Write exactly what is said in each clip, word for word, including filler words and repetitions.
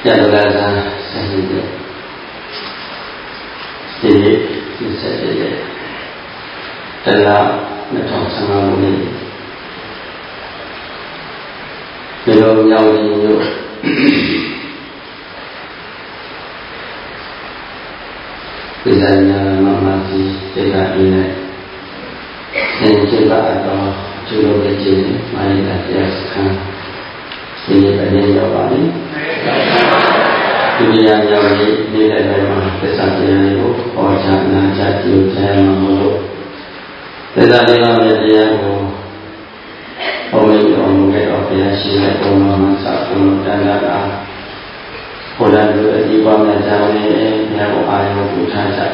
Yang berasa sendiri. Jadi bisa saja dalam macam sama ini. Kalau yang ini misalnya mamati tidak ini, yang coba atau cukup kecil, mari kita sekarang ini banyak jawaban. Dunia yang ini nilai memang kesatuan itu, orang nak jadi saya mahu. Tetapi kalau dia itu orang orang orang biasa orang masak orang dan ada orang juga di bawah macam ni yang orang yang bukan saja.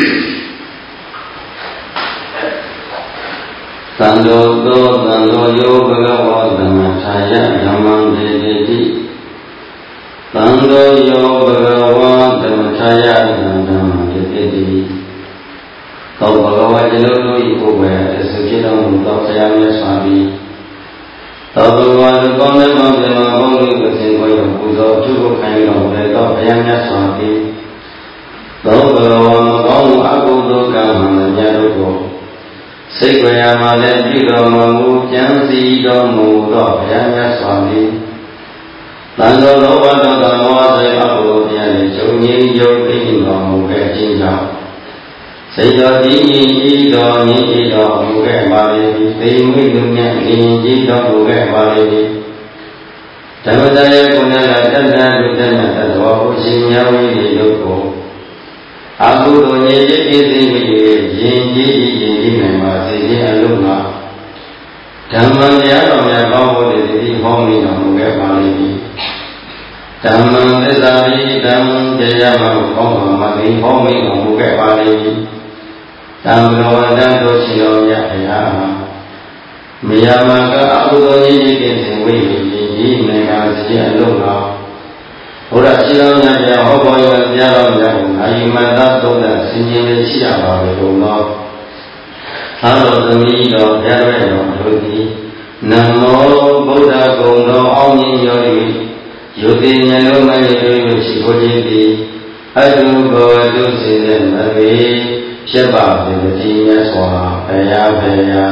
Tando do tando yo bagawa dhamma saya dhamma dedi. Tando yo bagawa dhamma saya dhamma dedi. Kau bagawa jelo ibu baya sesuatu untuk saya menyesali. Kau bagawa kau memang memang kau itu sendiri yang butuh cukup kaya oleh kau saya menyesali. Kau bagawa kau aku tu kamu menyaruku. Segera malam juga mahu janji dan mudah yang suami. Lalu lawan dan wajib aku yang jauhnya jauh ini mahu bercinta. Sehingga ini itu ini itu muka balik, timun dunia ini itu muka balik. Dalam saya punya latihan dan latihan waktu sinyal ini lupa. Aku tu ni jadi sini jadi jadi memang sini alumna. Dalam dia orang kau boleh jadi homi kamu ke balik. Dalam desari dalam dia mahu kau mati homi kamu ke balik. Dalam lawan tu siapa ya? Mia maka aku tu ni jadi sini jadi memang sini alumna. Orang siapa yang apa yang dia orang ayi mata tu dah sini siapa berulang. Kalau demi itu dia orang lagi. Namo Buddha Guru Om Yori Yodi Nelo Mayu Chikojiti Adu Godu Silen Nabi Siapa Betinya Swa Paya Paya.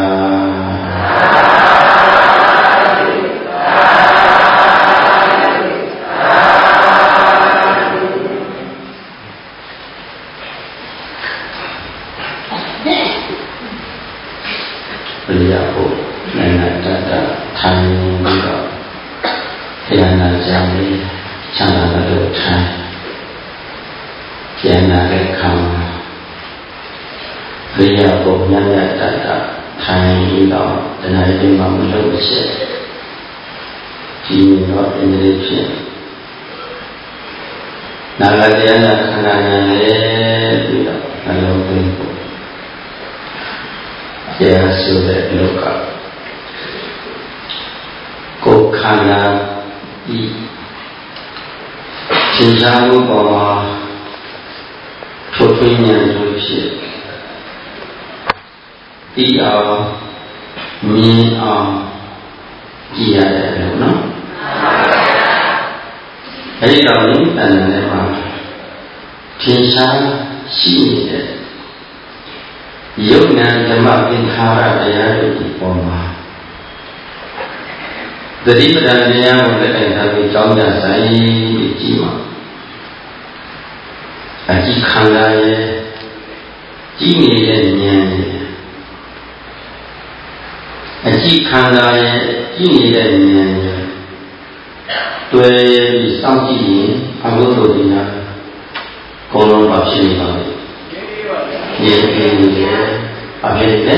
Beliau nenek dada tanya juga, tiada jami, jangan ada tanya, tiada rekam. Beliau nenek dada tanya juga, dan ada manusia, jiwa Indonesia. Naga tiada kanannya juga, kalau begitu. Dia sudah luka. Kau kana di cinta lupa, tujuannya tujuh. Dia ni am dia ada luna. Jadi kalau ini tanda apa? Cinta sini. Yuk nan jemaah pintar ada di rumah. Jadi sebenarnya mereka yang tahu saya jiwa. Aji kandai, jini denya. Aji kandai, jini denya. Dua di sampai aku tu dia, kolon bapsi balik. Ye ye apa ini?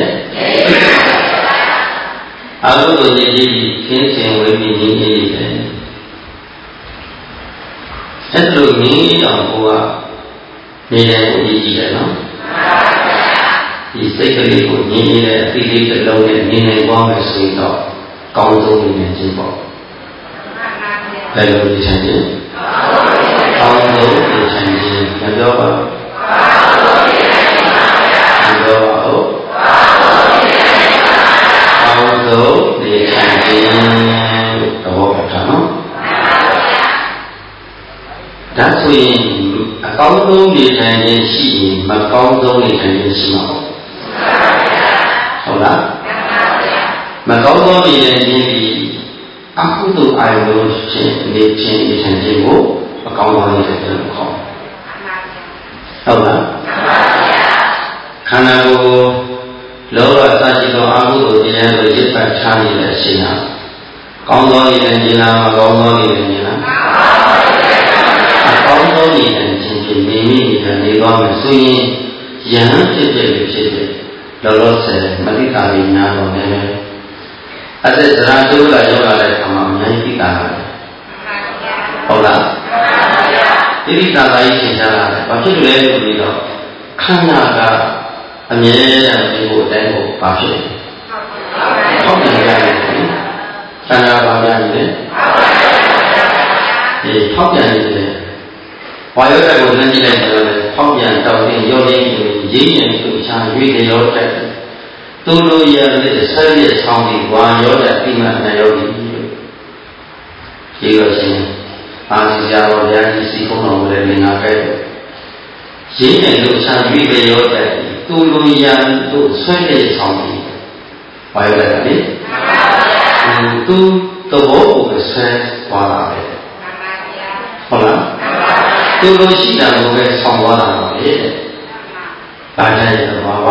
Aku tu jadi kincing wei ini ini. Itu ni yang buat ni yang uji dah, no? Istiqlal itu ni ni pilih terlalu ni ni buang masuk itu kau tu ni jumpa. Kalau di sana, kau tu di sana, ada apa? Auto di kantin tahu apa? ဒါဆိုရင်အကောင်းဆုံးနေထိုင်ခြင်းရှိရင်မကောင်းဆုံးနေထိုင်ခြင်းရှိမှာပေါ့ဟုတ်လားမကောင်းသောနေထိုင်ခြင်းဒီအကုသိုလ်အာရုံလို့ခြင်းနေခြင်းနေထိုင်ခြင်းကိုအကောင်းဆုံးနေထိုင်ခြင်းလို့ခေါ်ဟုတ်လားခန္ဓာကိုယ်လောဘစရှိသောအကုသိုလ်တရားကိုရစ်ပတ်ချနေတဲ့အချိန်ဟာကောင်းသောနေထိုင်ခြင်းလားမကောင်းသောနေထိုင်ခြင်းလားအကောင်းသောနေထိုင်ခြင်းဖြင့်နေမိနေတာနေသွားမယ်ဆိုရင်ယဟန်ဖြစ်ဖြစ်ဖြစ်ဖြစ်လောလောဆယ်မတိကာရီများတော့လည်းအသက်ဇရာတိုးလာရောက်လာတဲ့အခါမှာအများကြီးသိတာပါတယ်ဟုတ်လားတိတိတာသာကြီးသင်ကြားလာတယ်ဘာဖြစ်လို့လဲဆိုပြီးတော့ခန္ဓာကအမြဲတမ်းဒီကိုအတိုင်းကိုဘာဖြစ်လဲဟုတ်တယ်ရတယ်ခန္ဓာဘာပြနေလဲဒီထောက်ပြန်နေတယ်ဝါယောဓာတ်ကိုနှမ်းကြည့်လိုက်တယ်ထောက်ပြန်တောက်တင်ရောရင်းရင်းရင်သူချာရွေးတယ်ရောတက်သူတို့ရတဲ့ဆက်ရဆောင်ပြီးဝါရောဓာတ်ပြီးမှနဲ့ရောပြီးဒီလိုချင်းအာစီယာတော်ဘုရားကြီးစီကုန်းတော်မူတဲ့လင်္ကာပဲရင်းတယ်လို့ချာရွေးတယ်ရောတက်သူတို့ရတို့ဆက်ရဆောင်ပြီးဝါရောဓာတ်လေသူသဘောကိုဆွဲသွားတာပဲဟုတ်လားသူတို့ရှိတာကိုပဲဆောင်သွားတာပါလေဘာကြရဲ့သဘာဝ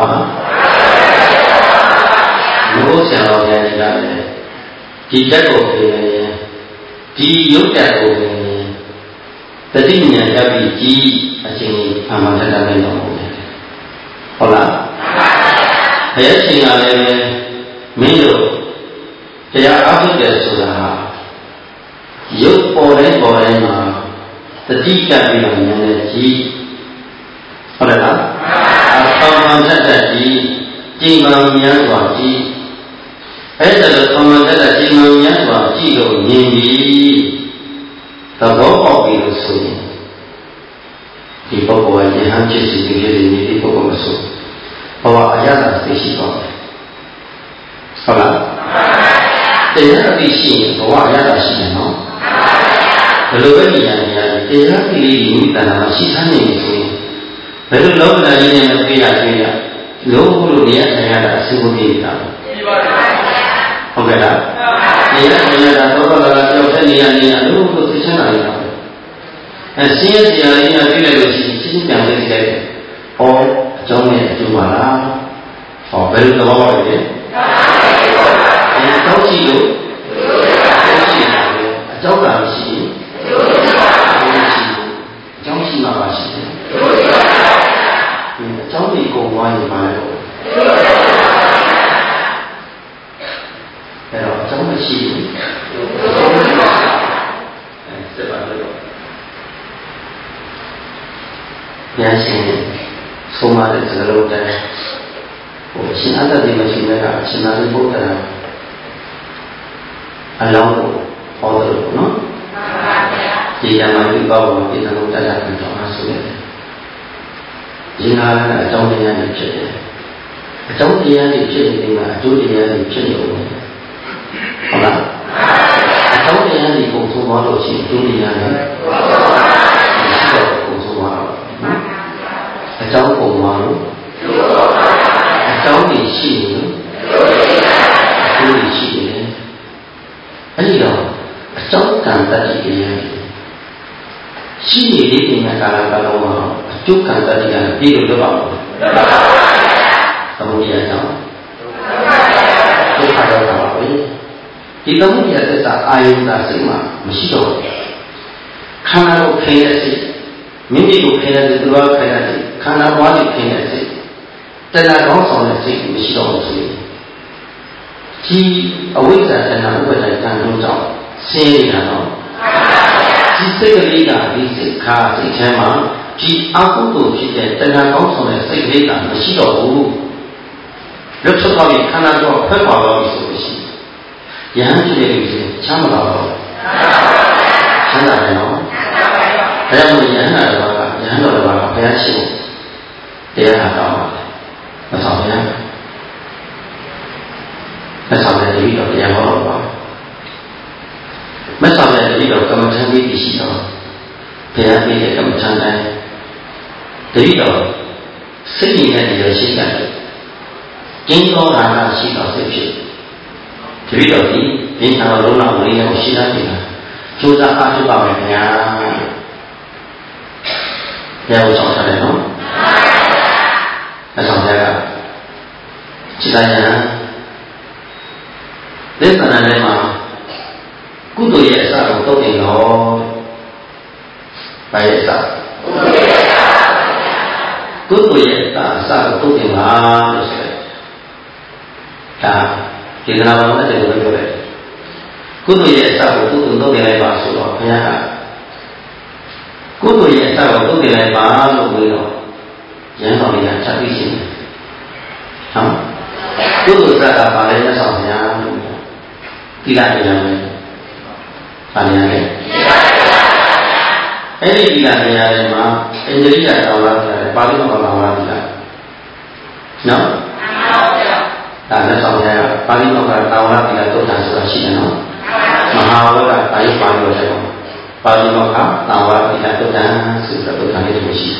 လို့ဆရာတော်ဘုရားကြီးကလည်းဒီတက်ကိုပြင်ရင်ဒီရုပ်တက်ကိုပြင်ရင်တတိညာရပြီးကြီးအချိန်အမှန်တတ်တယ်တော့ဟုတ်လားဘုရားရှင်ကလည်းမင်းတို့တရားအားထုတ်တယ်ဆိုတာရုပ်ပေါ်တဲ့ပေါ်တဲ့မှာတတိကပြီးတော့ဉာဏ်နဲ့ကြီးဟုတ်တယ်လားအဖော်မှန်တတ်တဲ့ကြီးကြည်မှန်များစွာကြီးအဲ့ဒါလိုဖော်မှန်တတ်တဲ့ကြည်မှန်များစွာကြီးလို့မြင်ပြီးသဘောပေါက်ပြီးလို့ဆိုရင်ဒီပုဂ္ဂိုလ်ကဉာဏ်ဖြစ်စီဖြစ်စီဒီပုဂ္ဂိုလ်မဆိုဘဝအရသာသိရှိပါမယ်ဟုတ်လားတရားအသိရှိရင်ဘဝအရသာရှိတယ်နော်ဘယ်လိုပဲဉာဏ်ဉာဏ်တရားသိလေးယူတဏ္ဍာရှိသမ်းနေပြီဆိုရင်ဘယ်လိုလောကဓာတ်ကြီးနဲ့မပြေရသေးရလုံးဝလို့တရားဆရာတာအစည်းအဝေးပြေးတာပြေးပါပါဟုတ်ကဲ့လားတရားဆရာတာတော့ဘာသာကြောက်တဲ့နေရာနေရာလုံးဝလို့သိချင်တာလေအဲဆင်းရဲဆရာလေးကပြေးလိုက်လို့ရှိရင်ချင်းချင်းပြန်သိလိုက်တယ်ဟောအကြောင်းနဲ့အကျိုးပါလားဟောဘယ်လိုသဘောပေါက်လဲအဲတောက်ရှိလို့အကြောင်းကမရှိရင်အကြောင်းရှိမှာပါရှိတယ်အကြောင်းဒီကိုဝိုင်းနေပါလေအဲ့တော့အကြောင်းမရှိဘူးအဲစက်ပါလို့ပြန်ရှင်ဆုံးမတဲ့စကားလုံးတိုင်းဟိုရှင်အတ္တဒီမရှိတဲ့ကအရှင်သာရိပုတ္တရာအလောင်းကိုဟောတယ်နော်ဒီဓမ္မวิပါဝပိသနုတ္တရာကိုတော့အားဆိုရတယ်။ဒီနာကအကြောင်းတရားတွေဖြစ်တယ်။အကြောင်းတရားတွေဖြစ်နေမှာအကျိုးတရားတွေဖြစ်နေလို့ဟုတ်လား။အကြောင်းတရားတွေပုံဆုံးသွားလို့ရှိရင်အကျိုးတရားတွေရှိတော့ပုံဆုံးသွားတော့နော်။အကြောင်းပုံသွားလို့အကြောင်းတွေရှိနေလို့အကျိုးတွေရှိနေတယ်။အဲဒီတော့အကြောင်းကံတတ်တဲ့တရားရှိနေတဲ့ပညာကာလကလုံးမှာအကျုပ်ကံတတ်တဲ့ပြည့်လို့တော့ပါဘူး။သမုဒိယကြောင့်ဒုက္ခရောက်တာပါပဲ။ဒီသမုဒိယသစ္စာအာယုန်သာစိတ်မှာမရှိတော့ဘူး။ခန္ဓာကိုခင်းတဲ့စိတ်မိမိကိုခင်းတဲ့စိတ်သူကခင်းတဲ့စိတ်ခန္ဓာဘဝကိုခင်းတဲ့စိတ်တဏှာကောင်းဆောင်တဲ့စိတ်မရှိတော့ဘူးဆိုရင်ဒီအဝိဇ္ဇာတဏှာဥပါဒ်ကံတို့ကြောင့်ဆင်းရဲတာတော့ဒီစိတ်ကလေးကဒီစိတ်ခါစိတ်ထဲမှာဒီအကုသိုလ်ဖြစ်တဲ့တဏှာကောင်းဆောင်တဲ့စိတ်ကလေးကမရှိတော့ဘူးလွတ်ထွက်သွားပြီးခန္ဓာကိုယ်ဖက်ပါတော့ပြီဆိုလို့ရှိရင်ယဟန်ဖြစ်တဲ့လူတွေချမ်းသာတော့ချမ်းသာတယ်နော်ဒါကြောင့်မို့ယဟန်တော်ကယဟန်တော်ကဘုရားရှိခိုးတရားတော်မဆောင်ရမဆောင်တဲ့ဒီတော့တရားဟောတော့ပါမဆောင်တဲ့ဒီတော့ကမ္မထံပြီးရှိတော့ဘုရားပြည့်တဲ့ကမ္မထံတိုင်းတတိတော်စိတ်ရည်နဲ့ရရှိတယ်ကျင်းသောဓာတ်ရှိတော်စိတ်ဖြစ်တတိတော်ဒီဘင်းတော်လုံးတော်လေးကိုရှိတတ်တယ်ကျိုးစားအားထုတ်ပါမယ်ခင်ဗျာဘုရားကိုဆောင်ထားတယ်နော်အဆောင်ကြကจิตญาณသစ္စာနဲ့မှာကုသိုလ်ရဲ့အစကိုတုတ်တင်တော့ဘာရဲ့အစကုသိုလ်ရဲ့အစအစကိုတုတ်တင်ပါလို့ဆိုတယ်ဒါဒီကနာဘောနဲ့တည်းကိုပြောတယ်ကုသိုလ်ရဲ့အစကိုတုတ်တုတ်တင်လိုက်ပါဆိုတော့ဘုရားကကုသိုလ်ရဲ့အစကိုတုတ်တင်လိုက်ပါလို့ပြောတော့ရန်တော်တွေကချက်ပြီးရှင်ဟုတ်ကုသိုလ်စကားပါလဲမဆောင်ဗျာဒီကတရားပဲပါနေရတယ်အဲ့ဒီဒီကတရားတွေမှာအင်္ဂလိပ်ကတော်လာတယ်ပါဠိမှာပါလာပြီလားနော်ဒါနဲ့ဆောင်ရပါဠိမှာတော်လာပြီလားသုတ္တဆိုတာရှိတယ်နော်မဟာဝကပါဠိပါလို့ပြောပါဠိမှာတော်လာပြီလားသုတ္တဆိုတာသုတ္တလေးတွေရှိ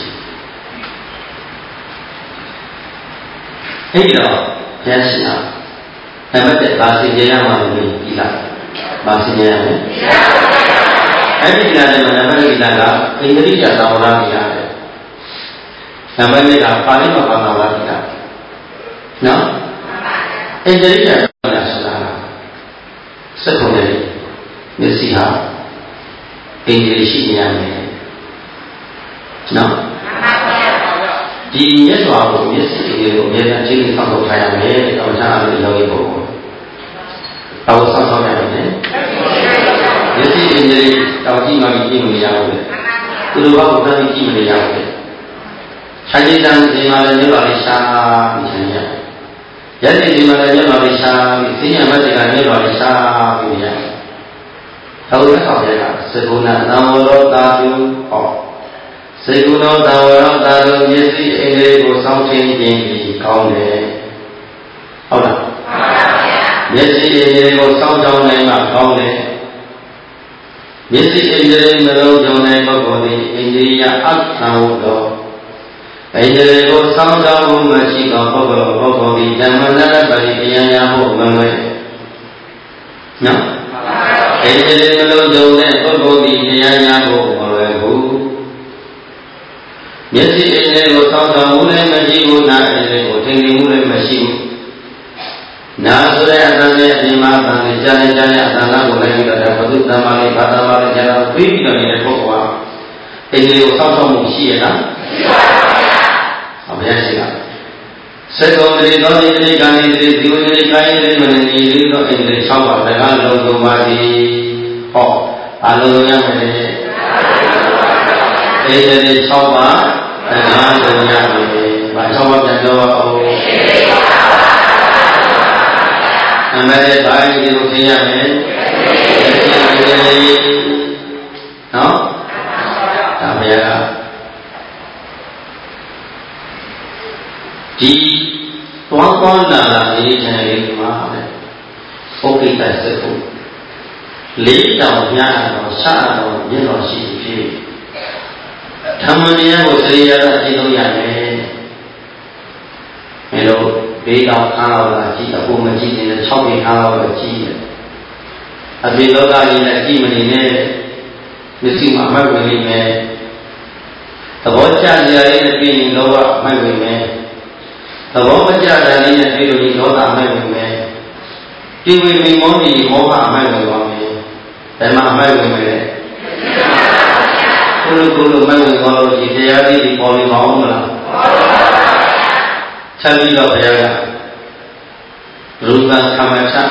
တယ်အဲ့ဒီတော့ဘုရားရှင်ကနံပါတ်တစ်ပါစီကြရမှာလို့ပြီးလားပါစီကြရမယ်အဲ့ဒီကလည်းနံပါတ်တစ်ကအင်္ဂလိပ်ကသာဝရမိရတယ်နံပါတ်နှစ်ကပါဠိမှာပါတော်လာပြီလားနော်အင်္ဂလိပ်ကဆိုတာဆိုတာစက်ကုန်တယ်မျက်စိဟာအင်္ဂလိပ်ရှိနေရမယ်နော်ဒီမျက်စွာကိုမျက်စိတွေကိုအမြဲတမ်းချိန်နေဖောက်ထုတ်ထားရမယ်တဲ့။တောင်းချအားလို့ရောက်ရဖို့။ဘာလို့ဆောက်ဆောက်ရမလဲ။မျက်စိအင်းကြီးတောင်းကြည့်မှကြည့်မရဘူးလေ။သူတို့ဘာကိုတမ်းကြည့်မရဘူးလေ။ခြံကြီးတန်းဒီမှာလည်းမျက်ပါလေးရှားပြီးခြံရ။ရက်စီဒီမှာလည်းမျက်ပါလေးရှားပြီးသိညာမတ်တွေကမျက်ပါလေးရှားပြီးရ။ဟုတ်ရဲ့အောင်ရတာသကုဏသံဝရောတာတုဟောစေကုဏသံဝရတာတို့မျက်စိအင်္ဂလိပ်ကိုစောင့်ထင်းခြင်းပြီးကောင်းတယ်ဟုတ်လားမှန်ပါဗျာမျက်စိအင်္ဂလိပ်ကိုစောင့်ကြောင်းနိုင်မှကောင်းတယ်မျက်စိအင်္ဂလိပ်မလုံးကြောင်းတဲ့ပုဂ္ဂိုလ်သည်အိန္ဒိယအသံဝတော်အင်္ဂလိပ်ကိုစောင့်ကြောင်းမှုမရှိသောပုဂ္ဂိုလ်ပုဂ္ဂိုလ်သည်ဓမ္မနာပရိပယံညာဟုမလွယ်နော်အင်္ဂလိပ်မလုံးကြောင်းတဲ့ပုဂ္ဂိုလ်သည်တရားညာဟုမလွယ်ဘူးမျက်စိအင်းလေးကိုစောင့်ဆောင်မှုလည်းမရှိဘူးနားအင်းလေးကိုထိန်ထိန်မှုလည်းမရှိဘူးနားဆိုတဲ့အတန်နဲ့အင်းမအတန်နဲ့ကြားနေကြားနေအတန်လားကိုလည်းပြီးတော့ဘုသူတမ္မာလေးဘာသာပါလေးကြားတော့ပြီးပြီးတော့နေတဲ့ပုဂ္ဂိုလ်ကအင်းလေးကိုစောင့်ဆောင်မှုရှိရလားရှိပါပါဘုရားရှိတာစေကောတိသောအင်းလေးကာနိတိဒီဝိတိကာယလေးမနေနေလေးသောအင်းလေး၆ပါးတကားလုံးကုန်ပါသည်ဟောအလုံးရမယ်လေအင်းလေး၆ပါးတရားတော်ရမယ်။ဘာ၆ပါးပြန်ပြောပါဦး။အမေတဲ့ဘာကြီးကိုသိရမယ်။နော်။ဒါဗျာဒီတွန်းတွန်းလာလာဒီချင်လေးဒီမှာလေ။ပုဂ္ဂိတစက်ဖို့လေးတောင်များတော့စတော့မြင်တော်ရှိဖြစ်ဓမ္မတရားကိုစရိယာကကြည့်လို့ရတယ်။အဲလိုဘေးတော်ခါတော်လာကြည့်အဖို့မကြည့်ရင်၆ပေခါတော်ကြည့်တယ်။အပြင်လောကကြီးနဲ့ကြည့်မနေနဲ့မျက်စိမှာမှတ်ဝင်နေမယ်။သဘောကျစရာလေးနဲ့ပြီးရင်လောဘမှတ်ဝင်မယ်။သဘောမကျစရာလေးနဲ့ပြီးလို့ဒေါသမှတ်ဝင်မယ်။ဒီဝိမိမောဒီမောဟမှတ်ဝင်ပါမယ်။ဘယ်မှာမှတ်ဝင်မလဲ။ကုလကုလမဝင်သွားလို့ဒီတရားလေးဒီပေါ်နေမအောင်မလားပေါ်ပါဘူးဆက်ပြီးတော့ဘုရားကရူပကမ္မထ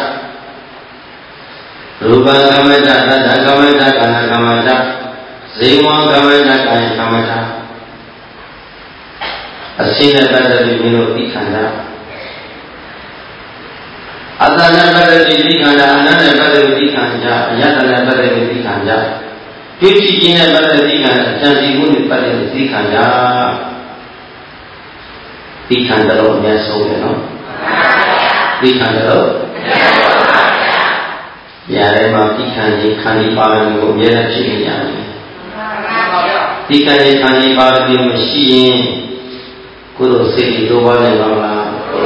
ရူပကမ္မထသတ္တကမ္မထကာဏကမ္မထဇေဝံကမ္မထကာယကမ္မထအစင်းနဲ့တတ်တဲ့ဒီလိုသိခန္ဓာအတ္တနဲ့ပတ်သက်ပြီးသိခန္ဓာအနတ္တနဲ့ပတ်သက်ပြီးသိခန္ဓာအယတ္တနဲ့ပတ်သက်ပြီးသိခန္ဓာတွေ့ရှိခြင်းနဲ့ပတ်သက်ပြီးခံကြံစီမှုနဲ့ပတ်သက်ပြီးခံကြပြီးခံတော့အများဆုံးပဲနော်ပြီးခံတော့ရတယ်မှာပြီးခံခြင်းခံပြီးပါမယ်ကိုအများနဲ့ဖြစ်နေရတယ်ဒီကံရဲ့ခံရပါရမီမရှိရင်ကုသိုလ်စိတ်တိုးပွားနိုင်ပါမလား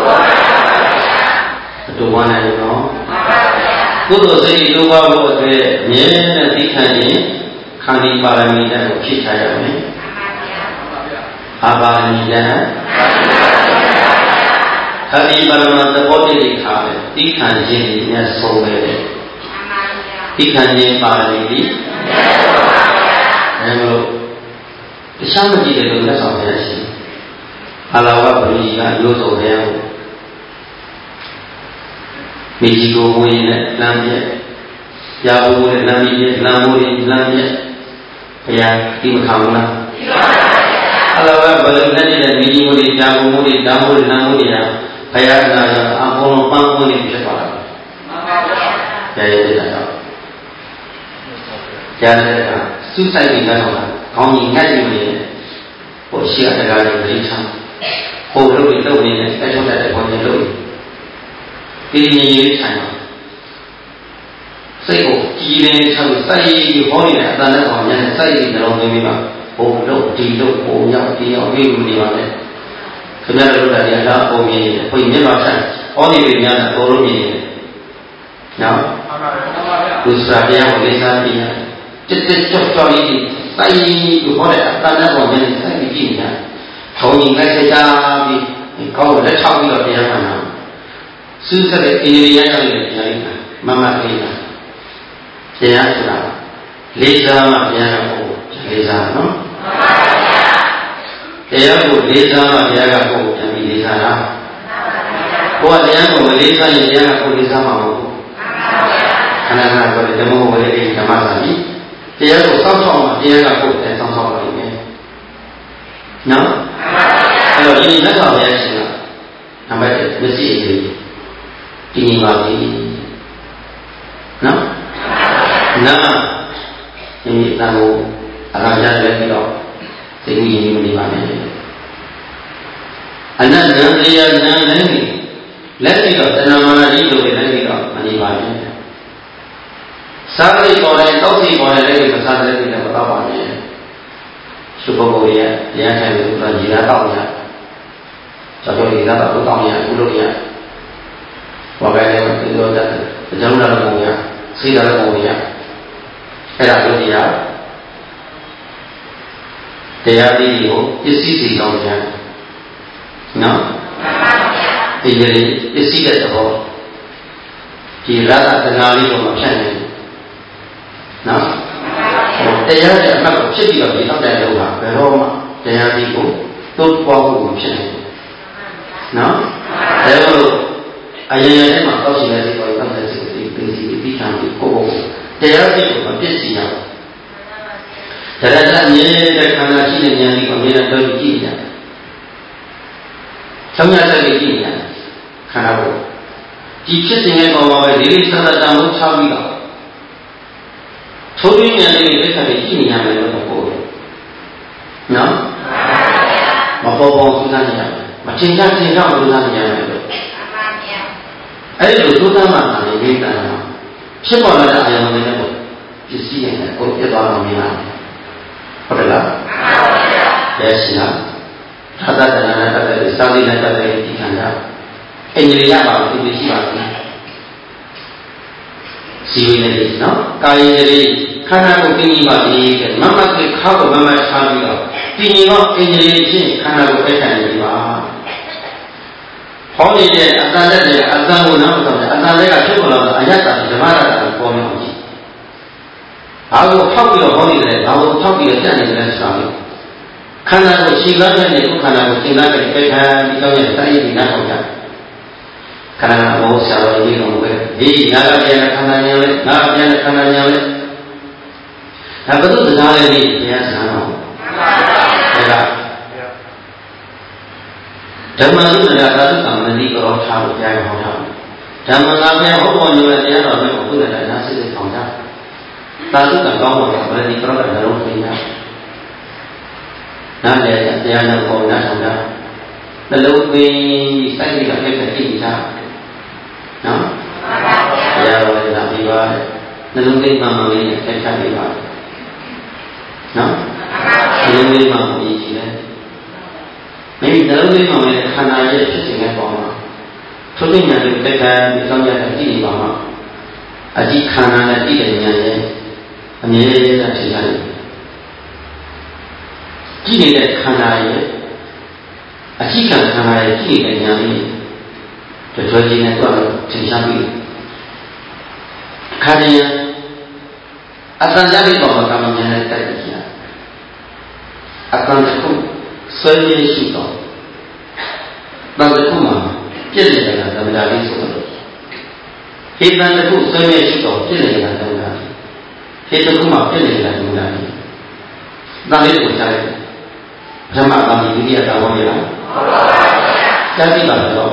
တိုးပွားနိုင်တော့ကုသိုလ်စိတ်တိုးပွားဖို့အတွက်အမြဲတမ်းသိခံရင်ခံရပါရမီတိုင်းကိုဖြည့်ချရမယ်အာပါရမီတိုင်းခန္ဒီပါရမသဘောတည်းခါပဲသိခံခြင်းဒီမြတ်ဆုံးပဲသိခံခြင်းပါရမီဒီအဲလိုတခြားမကြည့်တယ်လို့လက်ဆောင်ပြရရှိအာလာဝပရိကရိုးစုံတယ်မိကြီးကိုဝင်နဲ့လမ်းပြက်ရာဘူးနဲ့လမ်းပြက်လမ်းမိုးနဲ့လမ်းပြက်ဘုရားဒီမခံဘူးလားအာလာဝပရိနဲ့တဲ့မိကြီးကိုရာဘူးမိုးနဲ့လမ်းမိုးနဲ့လမ်းမိုးနဲ့ဘုရားနာရအဘုံလုံးပန်းမိုးနဲ့ဖြစ်သွားတာမှန်ပါဗျာကျေရတဲ့တော့ကြားတဲ့ကစုဆိုင်နေကြတော့ကောင်းကြီးငတ်နေတယ်ဟိုရှိရတဲ့ကားတွေရိချမ်းဟိုလုပ်ပြီးလုပ်နေတယ်တက်ထုတ်တဲ့ပုံစံလုပ်ပြီးဒီနေရေးဆိုင်တော့စိတ်ကိုကြည်နေချမ်းစိုက်ပြီးဟောနေတဲ့အတန်နဲ့ကောင်ညာနဲ့စိုက်ပြီးနှလုံးသွင်းပြီးမှဟိုလုပ်ဒီလုပ်ဟိုရောက်ဒီရောက်ပြီးနေပါလေခင်ဗျားတို့လုပ်တာလည်းအပုံမြင်နေတယ်ဘုရားမြတ်ပါဆန်ဟောနေပြီများတာဘောလုံးမြင်နေတယ်နော်ဟုတ်ပါဗျာဘုရားတရားကိုလေးစားပြီးတက်တက်ကြောက်ကြောက်လေးစိုက်ပြီးဟောတဲ့အတန်နဲ့ကောင်ညာနဲ့စိုက်ပြီးကြည့်နေတာခေါင်းကြီးလိုက်ကြပြီးကောင်းလက်ထောက်ပြီးတော့တရားမှန်တာစူးစက်တဲ့အင်ဂျင်နီယာရောက်နေတဲ့တရားလေးမမလေးတာတရားဆိုတာလေးစားမှတရားကပို့လေးစားနော်မှန်ပါဗျာတရားကိုလေးစားမှတရားကပို့ပြန်ပြီးလေးစားတာမှန်ပါဗျာကိုယ်ကတရားကိုမလေးစားရင်တရားကပို့လေးစားမှာမဟုတ်ဘူးမှန်ပါဗျာခဏခဏပြောတယ်ဓမ္မဝေလေးဓမ္မစာကြီးတရားကိုစောင့်ရှောက်မှတရားကပို့တယ်စောင့်ရှောက်ပါလိမ့်မယ်နော်အဲ့တော့ဒီနေ့လက်တော်ဘုရားရှင်ကနံပါတ်တစ်မစီအရေးတည်နေပါပြီနော်နာဒီနေ့တန်ကိုအရာကြလည်းပြီးတော့သိကူရင်းမနေပါနဲ့အနတ်ဉာဏ်တရားဉာဏ်လည်းလက်ပြီးတော့တဏမာနကြီးတို့လည်းလက်ပြီးတော့မနေပါနဲ့စားရိတ်ပေါ်တယ်တောက်စီပေါ်တယ်လည်းမစားတဲ့လည်းမတော့ပါနဲ့ရှုပ်ဖို့ရတရားထိုင်လို့တော့ညီလာတော့ရကျော်ကျော်ညီလာတော့တောင်းရကုလို့ရဘာပဲလဲပြောတော့တယ်အကြောင်းလာလို့ရစိတ်လာလို့ရအဲ့ဒါလို့တရားတရားလေးကိုပစ္စည်းစီကောင်းတယ်နော်ဒီကလေးပစ္စည်းတဲ့သဘောဒီရတ္တနာလေးကိုမဖြတ်နိုင်ဘူးနော်တရားရဲ့အမှတ်ကိုဖြစ်ပြီးတော့ဒီတော့တဲ့လောကဘယ်တော့မှတရားကြီးကိုတိုးပွားဖို့မဖြစ်နိုင်ဘူးနော်ဒါကြောင့်အရင်ရဲ့မှာတောက်ရှိတဲ့ဒီပေါ်တောက်တဲ့စိတ်ကိုသိသိပြီးခံပြီးကိုယ့်ကိုတရားကြီးကိုမပြည့်စည်ရဘူးတရားကြမြဲတဲ့ခန္ဓာရှိတဲ့ဉာဏ်ကြီးကိုအမြဲတမ်းတော့ကြည့်ရတယ်။ဆောင်းရတဲ့ကြည့်ရတယ်ခန္ဓာကိုဒီဖြစ်စဉ်ရဲ့ပေါ်မှာပဲလေးလေးစားစားတန်ဖိုးချပြီးတော့ထိုးရင်းဉာဏ်လေးနဲ့သက်သက်ကြည့်နေရမယ်လို့ပြောတယ်။နော်။မပေါ်ပေါ်သုသနေရမယ်။မချင်းချချင်းချောင်းသုသနေရမယ်လို့။အဲ့ဒီလိုသုသမှန်တယ်ဝိသနာဖြစ်ပေါ်လာတဲ့အာယုံတွေနဲ့ပေါ့ပစ္စည်းနဲ့ကိုပြတ်သွားတော့မရဘူး။ဟုတ်တယ်လားမှန်ပါဗျာလက်ရှိလားသာသနာနဲ့ပတ်သက်ပြီးစာလေးနဲ့ပတ်သက်ပြီးဒီခံရအင်္ဂလိပ်ရပါဘူးဒီရှိပါဘူးစီဝိနေတယ်နော်ကာယင်တွေခန္ဓာကိုသိနေပါပြီတဲ့မမကိခါကိုမမထားပြီးတော့သိနေတော့အင်္ဂလိပ်ချင်းခန္ဓာကိုပဲခံနေပါဟောနေတဲ့အတန်လက်တွေအတန်ကိုနောက်တော့အတန်လက်ကဖြစ်ပေါ်လာတဲ့အယတ္တဓမ္မရတ္တကိုပေါ်နေအောင်ကြည့်ဘာလို့ထောက်ပြီးတော့ဟောနေတယ်ဘာလို့ထောက်ပြီးတော့ကြားနေတယ်ဆိုတာလေခန္ဓာကိုရှင်းကားတဲ့နဲ့ဒုက္ခနာကိုရှင်းကားတဲ့ပဲခံပြီးတော့ရဲ့တိုင်းရည်နားထောင်ကြခန္ဓာဘောဆရာတော်ကြီးတော်ပဲဒီငါကပြန်ခန္ဓာညာလဲငါပြန်ခန္ဓာညာလဲဒါဘုသူစကားလေးကြီးဘုရားဆရာတော်ဒါကဓမ္မလူနာသာသုကမဏိကောထားလို့ကြားဟောထားဓမ္မငါပြန်ဟောပေါ်နေတဲ့တရားတော်မျိုးကိုဘုရားနာစိတ်ဆောင်ကြသာသုကကောင်းပါပါမဏိကောကလည်းလုံးသိညာနားလေတရားတော်ကိုနားဆောင်တာနှလုံးသွင်းစိုက်ပြီးတော့လက်နဲ့ကြည့်ထားနော်တရားတော်လည်းလာပြီးပါနှလုံးသွင်းမှန်မှန်လေးနဲ့ဆက်ချပြီးပါနော်လုံးလေးမှမကြည့်လဲမိမိနှလုံးလေးမှလည်းခန္ဓာရဲ့ဖြစ်စဉ်နဲ့ပေါ်မှာထိုတိညာလေးတက်ခံပြီးကြောင်းရတဲ့ကြည့်နေပါမှာအကြည့်ခန္ဓာနဲ့ကြည့်တဲ့ဉာဏ်ရဲ့အမြဲတမ်းဖြစ်ရတယ်ကြည့်နေတဲ့ခန္ဓာရဲ့အကြည့်ခံခန္ဓာရဲ့ကြည့်နေတဲ့ဉာဏ်လေးတော်တော်ကြီးနဲ့တော့သင်ရှားပြီးခန္ဓာရဲ့အတန်ကြတဲ့ပေါ်မှာကမ္မဉာဏ်နဲ့တိုက်ကြည့်ရအတန်တစ်ခုဆွဲရည်ရှိတော့တန်တစ်ခုမှာပြည့်နေတာသမ္မာလေးဆိုတော့ဟေတန်တစ်ခုဆွဲရည်ရှိတော့ပြည့်နေတာသမ္မာလေးဟေတစ်ခုမှာပြည့်နေတာသမ္မာလေးဒါလေးကိုကြားလိုက်ဓမ္မတာမီဒုတိယတာဝန်ရလားဟုတ်ပါဘူးကြားကြည့်ပါတော့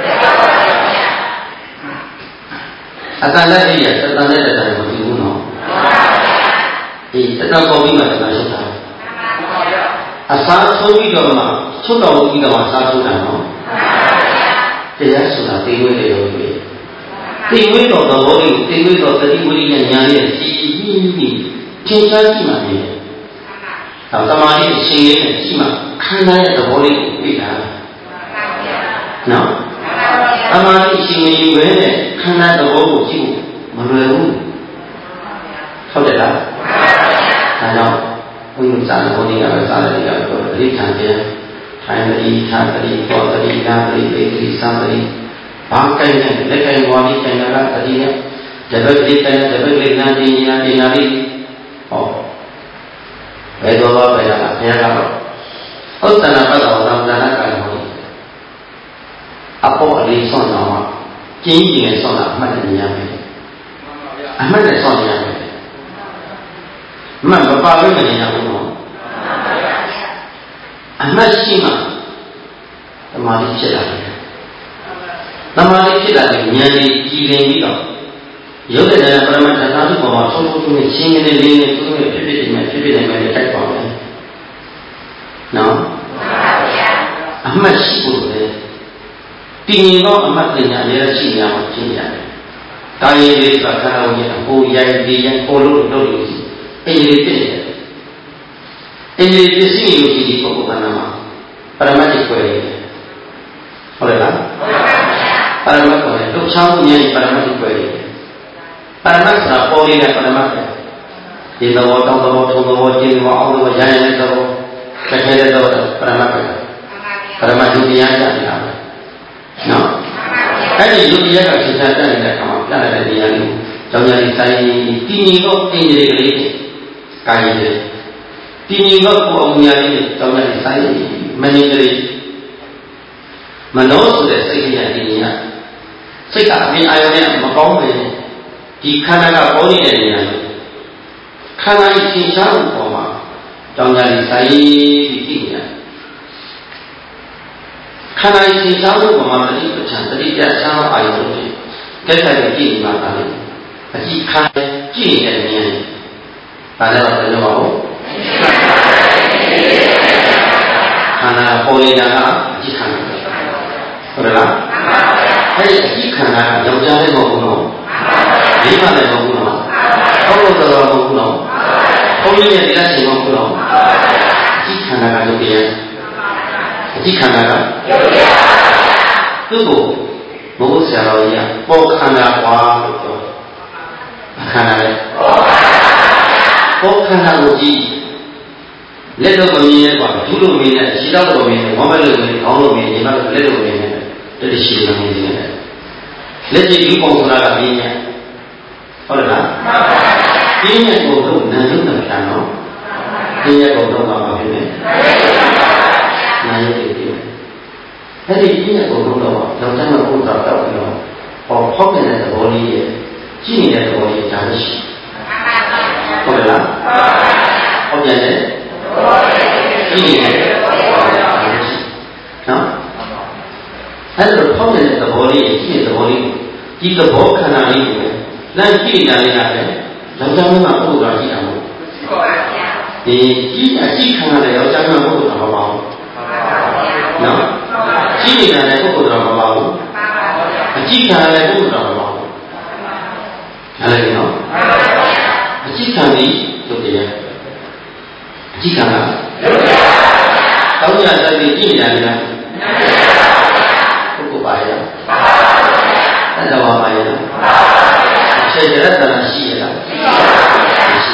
အတန်လည်းရတန်လည်းတန်မကြည့်ဘူးနော်အေးတဏှာပေါ်ပြီးမှတဏှာရှုပ်တာအစားထိုးပြီးတော့မှချုပ်တော်ပြီးတော့မှစားထိုးတာနော်တရားဆိုတာသိဝဲတယ်လို့ပြောသိဝဲတော်သဘောလေးသိဝဲတော်တတိဝိရိယဉာဏ်ရဲ့ကြည်ပြီးပြီးသင်ရှားကြည့်မှနေတယ်ဒါသမာဓိအရှင်ရင်းနဲ့ကြည့်မှခန္ဓာရဲ့သဘောလေးကိုသိတာနော်သမာဓိအရှင်ရင်းပဲနဲ့ခန္ဓာသဘောကိုကြည့်ဖို့မလွယ်ဘူးဟုတ်တယ်လားဒါကြောင့်ဘုရားစာဘုရားကစာလိုက်ရတော့အဋ္ဌာန်ပြန်ထိုင်တိထာတိပေါ်တိနာတိပေတိသံတိဘာကိုင်းနဲ့လက်ကိုင်းဝါဒီကိုင်းတာကတိယဇဘတိကိုင်းဇဘတိနာတိညာတိနာတိဟောဘယ်တော့ပဲရတာဘုရားကတော့ဥစ္စနာပတ္တဝသံသနာကလည်းဟောအပေါ်အလေးဆွမ်းတော့ကျင်းကျင်ဆွမ်းတာအမှတ်နဲ့ဉာဏ်ပဲအမှတ်နဲ့ဆွမ်းဉာဏ်ပဲမမပါလို့မနေရဘူးနော်အမှတ်ရှိမှသမာဓိဖြစ်လာတယ်သမာဓိဖြစ်လာတဲ့ဉာဏ်ကြီးကြည်လင်ပြီးတော့ရုပ်တဲ့ပရမတ္ထသာဓုပေါ်မှာသုံးဖို့နဲ့ရှင်းနေလေးနဲ့သူ့ရဲ့ဖြစ်ဖြစ်နေဖြစ်ဖြစ်နေမယ်တိုက်ပါမယ်နော်အမှတ်ရှိဖို့လေတည်ငြိမ်သောအမှတ်ဉာဏ်အများရှိနေအောင်ရှင်းရတယ်ကာယလေးကခန္ဓာဝိညာဉ်ဟိုရိုက်ဒီရိုက်ဟိုလို့လုပ်လို့ရှိအင်္ဂလိပ်ဖြစ်နေတယ်အင်္ဂလိပ်ဖြစ်စီလို့ရှိဒီပုဂ္ဂိုလ်ကနာမှာပရမတ်ကိုယ်ရည်ဟုတ်တယ်လားပရမတ်ကိုယ်လှုပ်ရှားမှုဉာဏ်ပရမတ်ကိုယ်ရည်ပရမတ်ဆိုတာပေါ်နေတဲ့ပရမတ်ပဲဒီသဘောတောင်းသဘောထုံသဘောကျင်းသဘောအောက်သဘောရရင်တဲ့သဘောခက်ခဲတဲ့သဘောပရမတ်ပဲပရမတ်ဒုတိယကြနေတာပဲနော်အဲ့ဒီဒုတိယကစိတ်ချတတ်နေတဲ့အခါမှာပြရတဲ့တရားလေးကြောင့်ညာဒီဆိုင်တည်ငြိမ်သောအင်္ဂလိပ်ကလေးကာယလေးတည်ငြိမ်သောကိုယ်အမှုများလေးကြောင့်ညာဒီဆိုင်မနေကလေးမနောဆိုတဲ့စိတ်ကလေးတည်ငြိမ်ရစိတ်ကအမြင်အာရုံနဲ့မကောင်းပဲဒီခန္ဓာကပေါ်နေတဲ့နေရာခန္ဓာရဲ့သင်္ချာမှုပေါ်မှာကြောင့်ညာဒီဆိုင်ပြီးတည်နေရခန္ဓာရဲ့သင်္ချာမှုပေါ်မှာတတိပဋ္ဌာန်တတိယဆံအာရုံတွေတက်ဆိုင်ကြည့်နေမှာပါလေအကြည့်ခါကြည့်နေတဲ့ဉာဏ်ဒါလည်းတော့ပြောပါဦးခန္ဓာပေါ်နေတာကအကြည့်ခန္ဓာဟုတ်တယ်လားအဲ့ဒီအကြည့်ခန္ဓာကယောက်ျားလည်းမဟုတ်ဘူးနော်မိန်းမလည်းမဟုတ်ဘူးနော်ဟုတ်လို့တော်တော်မဟုတ်ဘူးနော်ဘုန်းကြီးရဲ့တရားရှင်မဟုတ်ဘူးနော်အကြည့်ခန္ဓာကယုတ်တရားအကြည့်ခန္ဓာကယုတ်တရားသူ့ကိုဘုရားဆရာတော်ကြီးကပေါ်ခန္ဓာကွာလို့ပြောခန္ဓာလေပေါ်ခန္ဓာကိုကြည့်လက်တော့မမြင်ရပါဘူးဒုလို့မြင်တယ်ခြေတော့တော့မြင်တယ်ဝမ်းမလို့မြင်ခေါင်းလို့မြင်ဒီမှာလက်တော့မြင်တယ်တတိရှိလို့မြင်တယ်လက်ကြည့်ဒီပုံစံကမြင်ရဟုတ်လားပြင်းတဲ့ပုံတော့နာယုတ်နဲ့ပြန်တော့ပြင်းတဲ့ပုံတော့ပါဖြစ်နေနာယုတ်တွေပြင်းအဲ့ဒီပြင်းတဲ့ပုံတော့တော့ယောက်ျားနဲ့ပုံတော့တော့ပြီးတော့ဟောဖောက်နေတဲ့သဘောလေးရဲ့ကြည့်နေတဲ့သဘောလေးဒါလည်းရှိဟုတ်လားဟုတ်ပြန်တယ်ကြည့်နေတဲ့သဘောလေးနော်အဲ့လိုဖောက်နေတဲ့သဘောလေးကြည့်တဲ့သဘောလေးဒီသဘောခန္ဓာလေးကိုလမ်းကြည့်နေရတဲ့ယောက်ျားမျိုးကပုဂ္ဂိုလ်ကကြည့်တာမဟုတ်ဒီကြည့်အကြည့်ခန္ဓာတဲ့ယောက်ျားမျိုးပုဂ္ဂိုလ်ကမပါဘူးနော်ကြည့်နေတဲ့ပုဂ္ဂိုလ်ကမပါဘူးအကြည့်ခန္ဓာတဲ့ပုဂ္ဂိုလ်ကမပါဘူးအဲ့ဒါနော်အကြည့်ခံပြီးလုပ်တယ်အကြည့်ခံတာင်းရတဲ့ကြည့်ရတယ်လားဘုရားပါရအဲ့ဒါပါရခြေရတဲ့ရှိရလားရှိ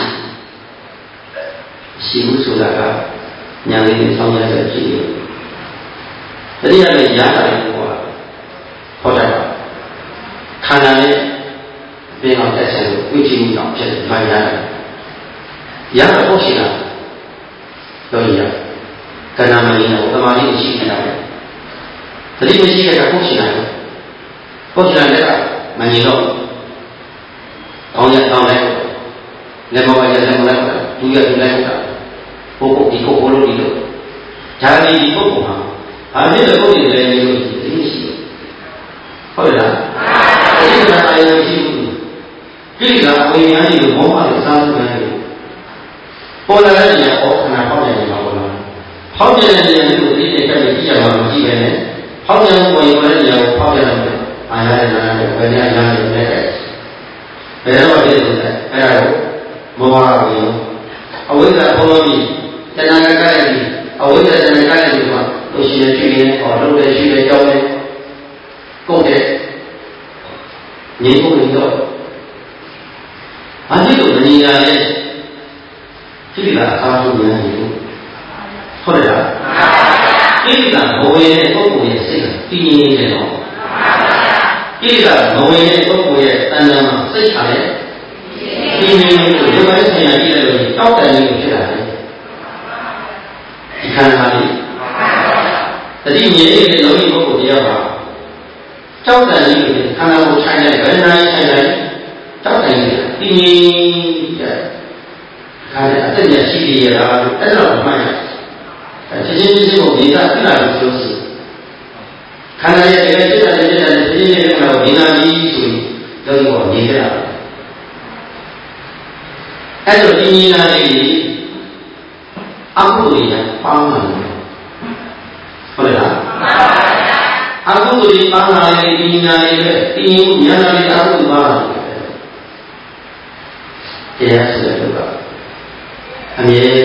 ရှိမှုဆိုတာကညာလေးနဲ့ဆောင်းရတဲ့ကြည့်ရတတိယနဲ့ရားတာကိုဟောတာဟောတာခန္ဓာနဲ့ပြင်အောင်တက်ဆိုင်လို့ဝိจิမှုကြောင့်ဖြစ်တယ်ဘာရတယ်ရားတော့ဟုတ်ရှိလားတော့ရကဏ္ဍမင်းတော့တမာတိရှိနေတာပဲတတိမရှိတဲ့ကဟုတ်ရှိလားဟုတ်ရှိလားလည်းမငြိတော့ကောင်းရကောင်းလိုက်လက်မဝရလက်မလိုက်သူရသူလိုက်တာပုဂ္ဂိုလ်ဒီပုဂ္ဂိုလ်လို့ဒီလိုဒါလည်းဒီပုဂ္ဂိုလ်ဟာဘာဖြစ်လို့ပုဂ္ဂိုလ်တွေလည်းလို့ဒီရှိဟုတ်လားဒီကအာယုရှိဘူးကိလေသာဝိညာဉ်တွေမောဟတွေစားလို့ရတယ်ပေါ်လာတဲ့နေရာပေါ်ခဏပေါက်တယ်နေမှာပေါ်လာပေါက်တဲ့နေရာကိုဒီတဲ့ကတည်းကကြည့်ရမှာမရှိပဲနဲ့ပေါက်တဲ့ပေါ်ရင်လည်းနေရာကိုပေါက်ရတယ်အာရရနာတယ်ဘယ်နေရာလဲလဲဘယ်တော့ဖြစ်လဲအဲ့ဒါကိုမောဟကိုအဝိဇ္ဇာပေါ်လို့ပြီးတဏှာကကလည်းပြီးအဝိဇ္ဇာတဏှာကလည်းပြီးတော့လို့ရှိရင်ရှိရင်ဟောလို့လည်းရှိတယ်ကြောင်းတယ်ကိုယ်တဲ့ငြိမ်းဖို့လို့ဘာဖြစ်လို့မနေရလဲကိလေသာအစားထိုးနေတယ်ဟုတ်တယ်လားကိလေသာဘဝရဲ့ပုဂ္ဂိုလ်ရဲ့စိတ်တည်ငြိမ်နေတယ်နော်ကိလေသာဘဝရဲ့ပုဂ္ဂိုလ်ရဲ့တဏ္ဍာမှာစိတ်ထားတဲ့တည်ငြိမ်နေလို့ဒီမှာဆင်ရကြည့်လို့တောက်တန်နေလို့ဖြစ်လာတယ်ဒီခန္ဓာလေးတတိမြဲတဲ့လောကီပုဂ္ဂိုလ်တရားပါတောက်တန်နေလို့ခန္ဓာကိုခြိုင်လိုက်ဗေဒနာခြိုင်လိုက်တောက်တန်နေတည်ငြိမ်တဲ့ခါတဲ့အသက်ရရှိရတာအဲ့ဒါကိုမှတ်ရချင်းချင်းချင်းကိုဒေတာပြလာလို့ပြောစီခန္ဓာရဲ့တကယ်ဖြစ်တာဖြစ်တာချင်းချင်းချင်းကိုဒေတာကြီးဆိုရင်တော့ဒီပေါ်နေကြတာအဲ့တော့ဒီညီနာလေးအကုသိုလ်ရပေါင်းလာတယ်ဟုတ်လားအကုသိုလ်ပေါင်းလာတဲ့ဒီညီနာလေးပဲဒီညီနာလေးအကုသိုလ်ပေါင်းလာတယ်တရားဆိုတဲ့လောကအမြဲ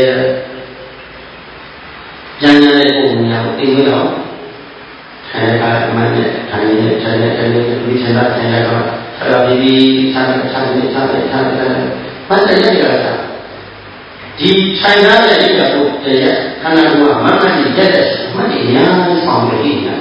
ဉာဏ်နဲ့ပုံများကိုသိလို့တော့ခံရတာအမှန်နဲ့ခံရတဲ့ခံရတဲ့ခံရတဲ့ဝိသနာခံရတော့အဲ့ဒါပြီးပြီးသာသာသာသာသာသာဘာတည်းရတာဒီဆိုင်သားတဲ့ဒီကကိုတရားခန္ဓာကိုယ်ကမမှန်ကြီးရက်တဲ့အမှန်ကြီးညာဆောင်လို့ဒီညာ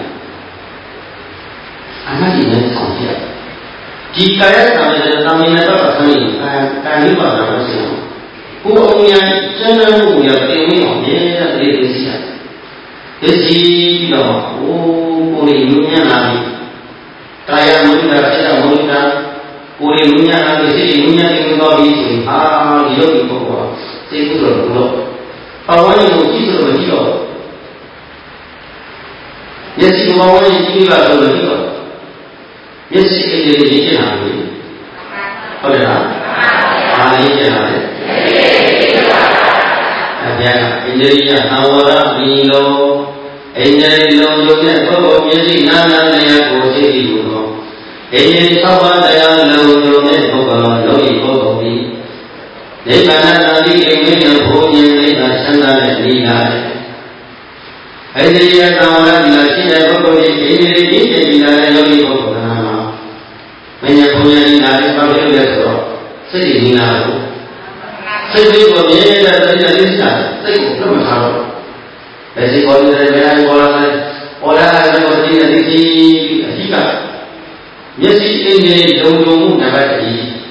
အမှန်ကြီးနဲ့ဆောင်ပြဒီကာယကံနဲ့သာမဏေတော့ဆင်းရဲကာယပါဒလို့ဆိုကိုယ်အောင်ညာကျမ်းစာမှုရတင်ဝင်အောင်မြဲတဲ့တည်းသိစီရတယ်။သိစီပြီးတော့ဟိုကိုယ်ရင်းညံ့လာပြီ။ကာယမုဒ္ဒရာစိတ်မုဒ္ဒရာကိုယ်ရင်းညံ့လာပြီစိတ်ရင်းညံ့နေတော့ပြီဆိုရင်အာဒီယောဂီပုဂ္ဂိုလ်ကစိတ်ကူးတော့ဘူးတော့။ဘာဝရင်းကိုကြည့်လို့မကြည့်တော့မျက်စိဘာဝရင်းကြည့်ရတော့လို့ကြည့်တော့မျက်စိအိမ်လေးရေးချင်တာလေ။ဟုတ်တယ်လား။အားရေးချင်တာလေ။အပြာဣန္ဒြိယသံဝရမီလောဣန္ဒြိလုံးလုံးနဲ့ပုဂ္ဂိုလ်မျက်စိနာနာတရားကိုသိသိလို့တော့ဣန္ဒြိ၆ပါးတရားလုံးလုံးနဲ့ပုဂ္ဂိုလ်လောကီပုဂ္ဂိုလ်ဒီနိဗ္ဗာန်တန်တိအိမ်မင်းဘုံဉာဏ်လေးသာဆန္ဒနဲ့နေလာတယ်ဣန္ဒြိယသံဝရဒီလာရှိတဲ့ပုဂ္ဂိုလ်ဒီဣန္ဒြိဒီစိတ်ဒီလာတဲ့လောကီပုဂ္ဂိုလ်ကမှာမဉ္ဇဉ်ဘုံဉာဏ်ဒီလာတဲ့ဘာလို့လဲဆိုတော့စိတ်ဒီနာကိုစိတ်ကိုမြဲတဲ့တရားလေးစာစိတ်ကိုပြတ်မထားတော့ဘယ်စီပေါ်နေတယ်ဘယ်ဟာပေါ်လာတယ်ပေါ်လာတဲ့ကိုဒီအတိအဓိကမျက်စိအင်းကြီးလုံလုံမှုနံပါတ်一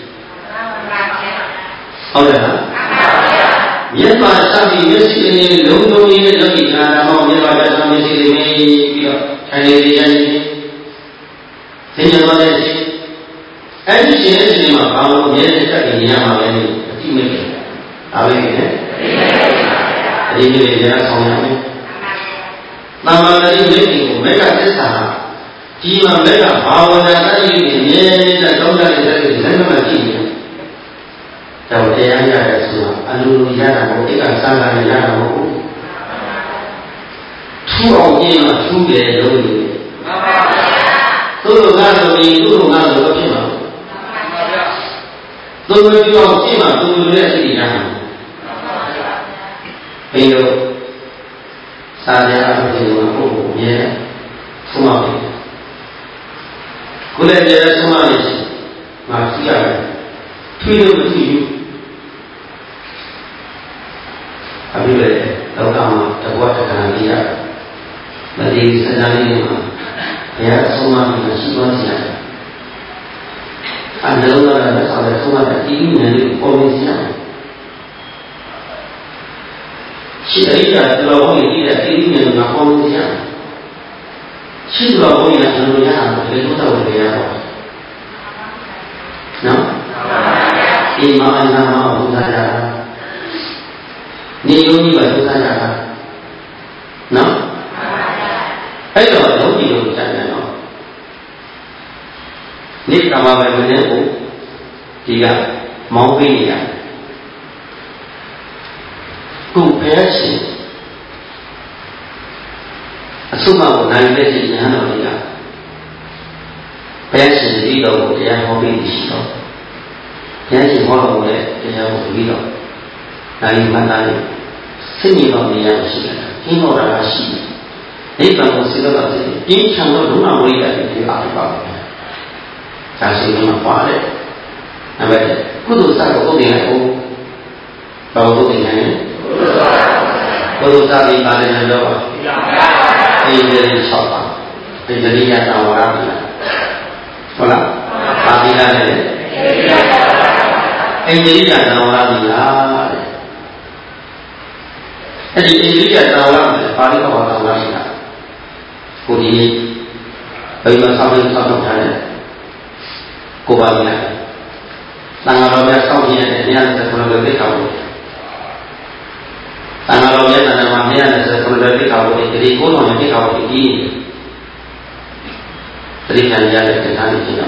ဟုတ်တယ်လားမျက်မှောက်စပြီးမျက်စိအင်းကြီးလုံလုံနေတဲ့လောကီနာမောမျက်မှောက်စမျက်စိလေးမြင်ပြီးတော့ထိုင်နေနေနေသင်္ကြန်တော်တဲ့အဲ့ဒီရှင်အချိန်မှာဘာလို့မျက်စိတက်နေရမှာလဲအတိမဖြစ်ဒါပဲလေအဒီလိုရအောင်ရမယ်။တမ္မာတိမိတ်ကိုမေတ္တာသစ္စာဒီမှာမေတ္တာဘာဝနာတည်းကိုမြဲတဲ့တောင်းတတဲ့တဲ့လက်မှတ်ကြည့်နေတယ်။ဒါကိုတရားရတဲ့ဆိုတာအလိုလိုရတာကိုဧကစံကလည်းရတာမဟုတ်ဘူး။ထူအောင်ကျင်းမှထူတယ်လို့နေတယ်။မှန်ပါဗျာ။သို့လို့ငါဆိုပြီးသူ့လိုငါလိုတော့ဖြစ်မှာ။မှန်ပါဗျာ။သို့လို့ပြောင်းကျင်းမှသူ့လိုရဲ့အစီအရမှာဘယ်လို大家都听我父母也出毛病，后来别人出毛病是啊，这样推都不推。啊，比如老干嘛，这我这干的呀，那这身上的嘛，别人出毛病是多钱？按照我那上来出毛病，第一年的报名钱。现在一家知道我们一家第一年拿报名钱，现在我们也很多家长这个都在这样做，喏，你妈你妈妈不参加，你有你们不参加的，喏，还有有你都不参加喏，你干嘛为人不？这个毛病呀。不排斥，出门我难排斥人很多的呀。排斥遇到我这样好比的时候，排斥好了我的这样我遇到，那有蛮大的，生意到那样是的，挺好的那是的。你办公室到到这里，经常到路上我也在这个阿里巴巴，但是那么花的，那么不都三个多点我，包多点呢？我都家里把人知道吧？对这里少吧，对这里也让我拉比了，好了，拉比了嘞，对这里也让我拉比了，哎，这里也让我拉比了，把这个我让我拉比了，估计为了上面上头看的，过半年，那个老板上面的，人家在可能都没搞过。当然，老百姓呢，嘛，现在是可能在比较的，这里沟通也比较的低，这里看人家在正常的听到。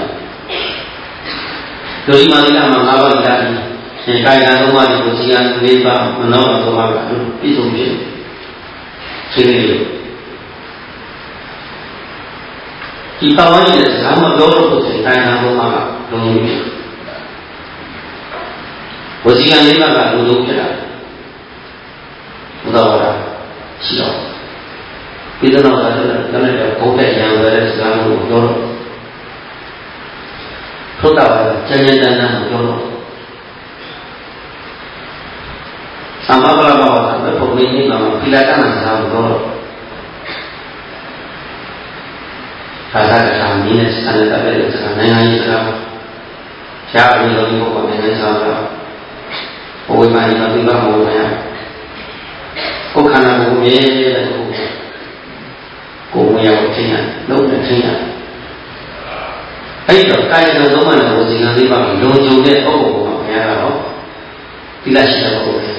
所以嘛，你看嘛，哪个你看，现在干什么的，不是讲没办法，那么多嘛，就必须去，这个有。第八万亿的是他们标准不是干什么嘛，容易。我是讲没办法，都都去了。不知道吧？是哦。别的那个就是那那个狗带养的，是俺们有了。说到了，简简单单有了。俺妈不拉把我他们不会那个嘛，回来干了啥有了。他那个啥，明年是看着大概这个能量意思了。下个月有一个我们能啥了？我会把一个对方我怎样？我看到我爷爷的我，我也我听呀，老人听呀。还有干一个老板的，我这个地方永久的，我我我看到了，第二期的我我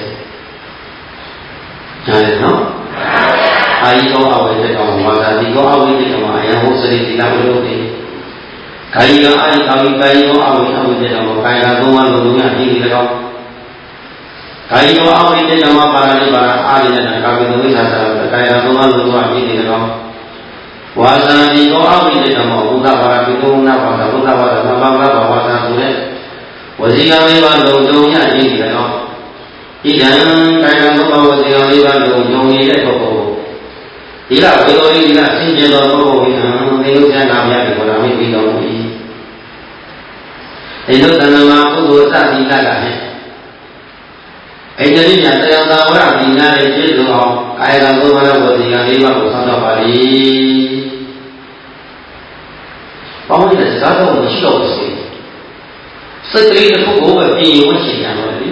看，晓得喏。啊，一个阿伟这个嘛，那一个阿伟这个嘛，哎呀，我这里第二个老的，干一个阿一干一干一个阿伟阿伟这个嘛，干一个东啊东东呀，听这个。该有阿伟这个嘛，把那里把阿里的那个东西啥啥的，该那东啊东啊，听这个。晚上你说阿伟这个嘛，不干把那东那把那不干把那那把那把晚上出来，我这个没把东东呀听这个。以前该那东把我这个没把东东也在搞搞。伊拉回头伊拉新鲜到搞搞，嗯，那有钱拿不下去，我拿没回到我伊。那都真的嘛，不多咱你看看。哎，这里面这样子，我让人家来接触好，哎，让我们来我这样地方我上到法律，把我们的啥都我们需要的水，是这里的不过我比我新鲜了的，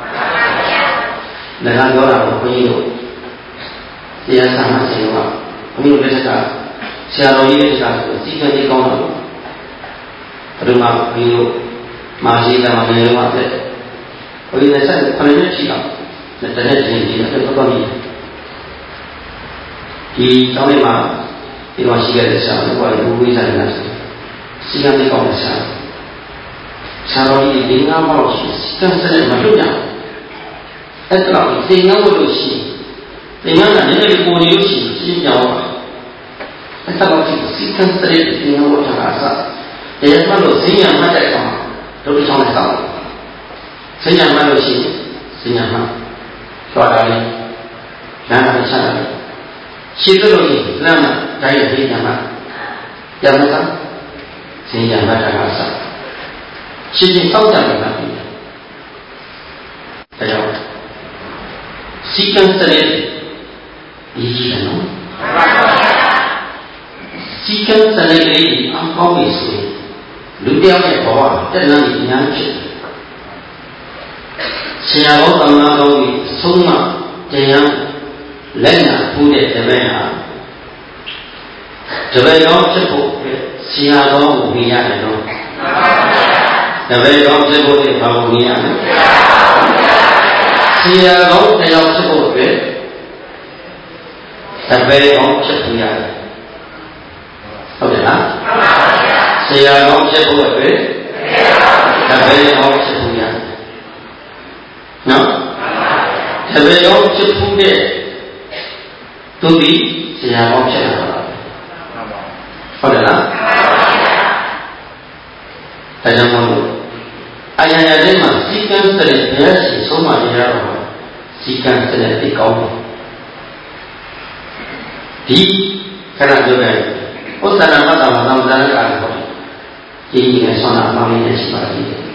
那俺多了我朋友，这样上马线的话，朋友这是啥？下到一个是啥？几天的高了，他就嘛朋友，马西在嘛朋友嘛在。我现在在可能是知道，那真的是你那个不高明。第早年嘛，一段时间的时候，我有为啥那是，时间没搞的时候，查到一零安保老师，真是那么重要。但是老师零安我都是，零安呢，人家的国有是新疆话，但是老师是真是的零安我讲啥子，人家他都新疆话在讲，都是讲的啥？新疆话就是新疆话，说哪里？南方的下来， ရှိသလိုရှိလမ်းမှာတိုင်းပြည်ညမှာရမသာစင်ရမတာကစားရှိချင်းတောက်ကြမှာပြီဒါကြောင့်စီကံစတဲ့ရည်ကြီးတယ်နော်စီကံစတဲ့လေးအကောင်းပြီဆိုရင်လူတယောက်ရဲ့ဘဝတက်လန်းကြီးအများကြီးဆရာတော်သမားတော်ကြီးဆုံးမတရားလက်နာဖူးတဲ့တပည့်ဟာတပည့်တော်ဖြစ်ဖို့ဆရာတော်ကိုမြင်ရတယ်နော်တပည့်တော်ဖြစ်ဖို့ဘာကိုမြင်ရလဲဆရာတော်တယောက်ဖြစ်ဖို့အတွက်တပည့်တော်ဖြစ်ဖို့ရတယ်ဟုတ်တယ်လားဆရာတော်ဖြစ်ဖို့အတွက်တပည့်တော်ဖြစ်ဖို့ရတယ်နော်တပည့်တော်ဖြစ်ဖို့တဲ့သူဒီဆရာတော်ဖြစ်လာတာဟုတ်တယ်လားဒါကြောင့်မို့အရာရာတွေမှာစီကံစတဲ့ဘုရားရှင်ဆုံးမတရားတော်စီကံစတဲ့ဒီကောင်းတယ်ဒီခဏပြောတယ်ဥစ္စာနာမတ္တမသံသနာကာရဟောဒီနဲ့ဆွမ်းနာပေါင်းနေရှိပါသေးတယ်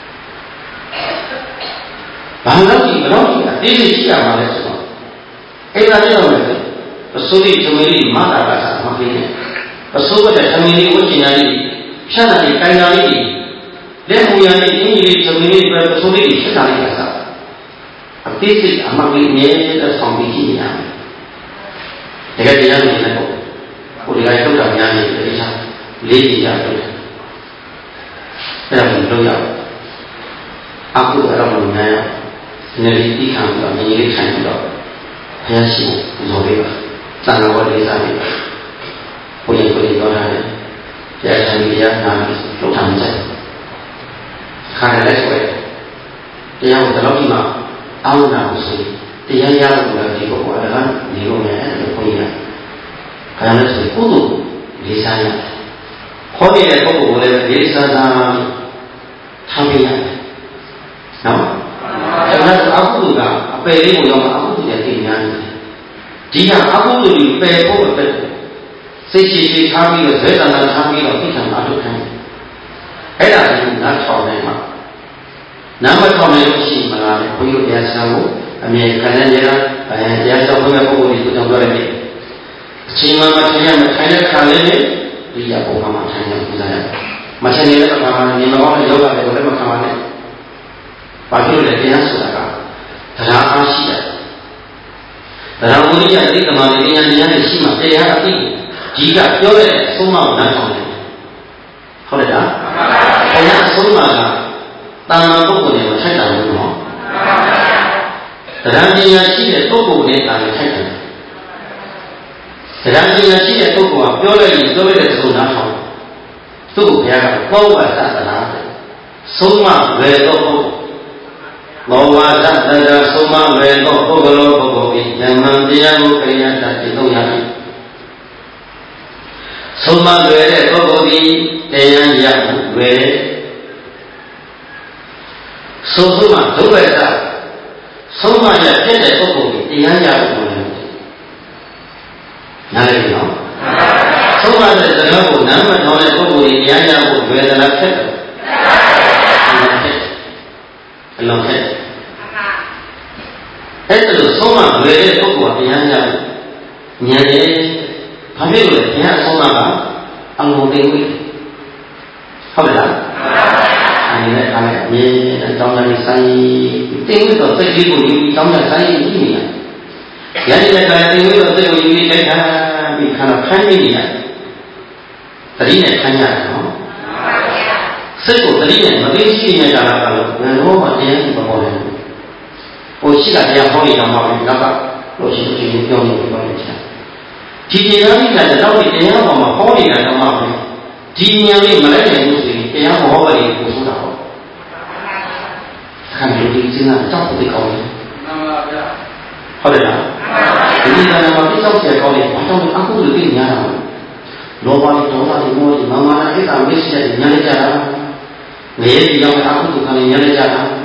ဘာလို့ဒီဘလို့ဒီအသေးစိတ်ရှိရမှာလဲဆိုတော့အဲ့ဒါလေးတော့မယ်ပစိုးလေးသမီးလေးမတာကစားမပေးနဲ့ပစိုးကသမီးလေးဝတ်ကျင်ရည်ဖြတ်တာလေးကိုင်တာလေးလက်မူရည်အင်းကြီးသမီးလေးပဲပစိုးလေးဖြတ်တာလေးကစားအသေးစိတ်အမှန်ကြီးနဲ့ဆောင်ပြီးကြည့်ရမယ်တကယ်တရားနေတယ်ပေါ့ကိုယ်တွေကထုတ်တာများနေတယ်အခြားလေးကြည့်ကြတယ်အဲ့ဒါကိုလုပ်ရအောင်အခုအဲ့တော့မနိုင်ရနေပြီးဒီခံတော့နေလေးခံတော့ဘုရားရှိခိုးပေးပါသံဃာဝတ်လေးစားပေးပါဘုရားကိုယ်တော်ထားတယ်တရားဆိုင်တရားနာပြီးလုပ်ထားကြတယ်ခါရလဲဆိုရတရားကိုတော့ဒီမှာအောင်းတာကိုဆိုတရားရလို့ဒီပုဂ္ဂိုလ်ကဒီလိုနဲ့အဲ့လိုဘုရားခါရလဲဆိုကုသိုလ်လေးစားရခေါ်နေတဲ့ပုဂ္ဂိုလ်ကိုလည်းလေးစားတာထားပေးရတယ်နော်အဲ့ဒါအကုသိုလ်ကအပယ်လေးကိုရောက်မှာအကုသိုလ်ရဲ့သိညာနေတယ်ဒီကအကုသိုလ်ကိုပယ်ဖို့အတွက်စိတ်ရှိရှိထားပြီးတော့ဇေတနာထားပြီးတော့သိခံအထုတ်ခံအဲ့ဒါကိုနားထောင်နေမှာနားမထောင်နိုင်လို့ရှိမှလားဘုရားတရားဆောင်ကိုအမြဲခံရရအဲတရားဆောင်ဘုရားပုဂ္ဂိုလ်ကိုကြောင့်ပြောရတယ်အချိန်မှမထိုင်ရမထိုင်တဲ့ခါလေးနဲ့ဒီရပုံမှာထိုင်ရပူဇော်ရမထိုင်နေတဲ့အခါမှာနေမကောင်းတဲ့ယောဂတွေကိုလည်းမခံပါနဲ့ဘာဖြစ်လို့လဲတရားဆိုတာကတရားအားရှိတယ်တရားဝိရိယသိက္ခာမာတရားတရားနဲ့ရှိမှတရားအသိကြီးကပြောတဲ့အဆုံးအမနားထောင်တယ်ဟုတ်တယ်လားတရားအဆုံးအမကတာမန်ပုဂ္ဂိုလ်တွေကိုထိုက်တာလို့နော်တရားပညာရှိတဲ့ပုဂ္ဂိုလ်နဲ့တာလည်းထိုက်တယ်တရားပညာရှိတဲ့ပုဂ္ဂိုလ်ကပြောလိုက်ရင်ပြောလိုက်တဲ့သုနားထောင်သူ့ကိုဘုရားကဘောဝသသနာဆုံးမဝေသောပုဂ္ဂိုလ်ဘောဝသတ္တရာဆုံးမဝေသောပုဂ္ဂိုလ်ပုဂ္ဂိုလ်၏ဉာဏ်မှန်တရားကိုခရိယတာသိသုံးရ၏ဆုံးမဝေတဲ့ပုဂ္ဂိုလ်သည်တရားရမှုဝေဆုံးဆုံးမဒုက္ခတာဆုံးမရဖြစ်တဲ့ပုဂ္ဂိုလ်သည်တရားရမှုဝေနားလည်နော်ဆုံးမတဲ့စကားကိုနားမထောင်တဲ့ပုဂ္ဂိုလ်သည်တရားရမှုဝေဒနာဖြစ်တယ်အလုံးဖြစ်အဲ့ဒါလို့ဆုံးမလွယ်တဲ့ပုဂ္ဂိုလ်ကတရားရဉာဏ်ရဲ့ဘာဖြစ်လို့လဲဘုရားဆုံးမကအငုံသိဝိဟုတ်လားအဲ့ဒါကလည်းအမြဲအကြောင်းတိုင်းဆိုင်သိဝိတော့စိတ်ကြီးကိုယူပြီးအကြောင်းတိုင်းဆိုင်ကြည့်နေရတယ်။ဉာဏ်ရဲ့ကသိဝိတော့စိတ်ကိုယူပြီးလိုက်တာပြီးခါတော့ခိုင်းနေရတယ်။တတိနဲ့ခိုင်းရတယ်နော်။စိတ်ကိုတတိနဲ့မသိရှိနေတာကတော့ဘယ်တော့မှတရားမပေါ်ဘူး။ဟိုရှိတာတရားဟောနေတာမှလည်းနောက်ကလို့ရှိရင်ပြောနေပြောနေချင်။ဒီတရားကြီးကတော့ဒီတရားပေါ်မှာဟောနေတာတော့မှဒီဉာဏ်လေးမလိုက်နိုင်ဘူးဆိုရင်တရားဟောပါလေကိုဆိုတာဟော။ခံလို့ဒီစဉ်းစားတောက်တဲ့ကောင်းတယ်။မှန်ပါဗျာ။ဟုတ်တယ်လား။ဒီကံမှာပြတောက်တဲ့ကောင်းတယ်ဘာကြောင့်အခုလိုသိညာတာလဲ။လောဘနဲ့ဒေါသနဲ့မောဟနဲ့မာနနဲ့အဲ့ဒါမရှိတဲ့ဉာဏ်နဲ့ကြတာ။ငရေဒီရောက်တဲ့အခုကလည်းဉာဏ်နဲ့ကြတာ။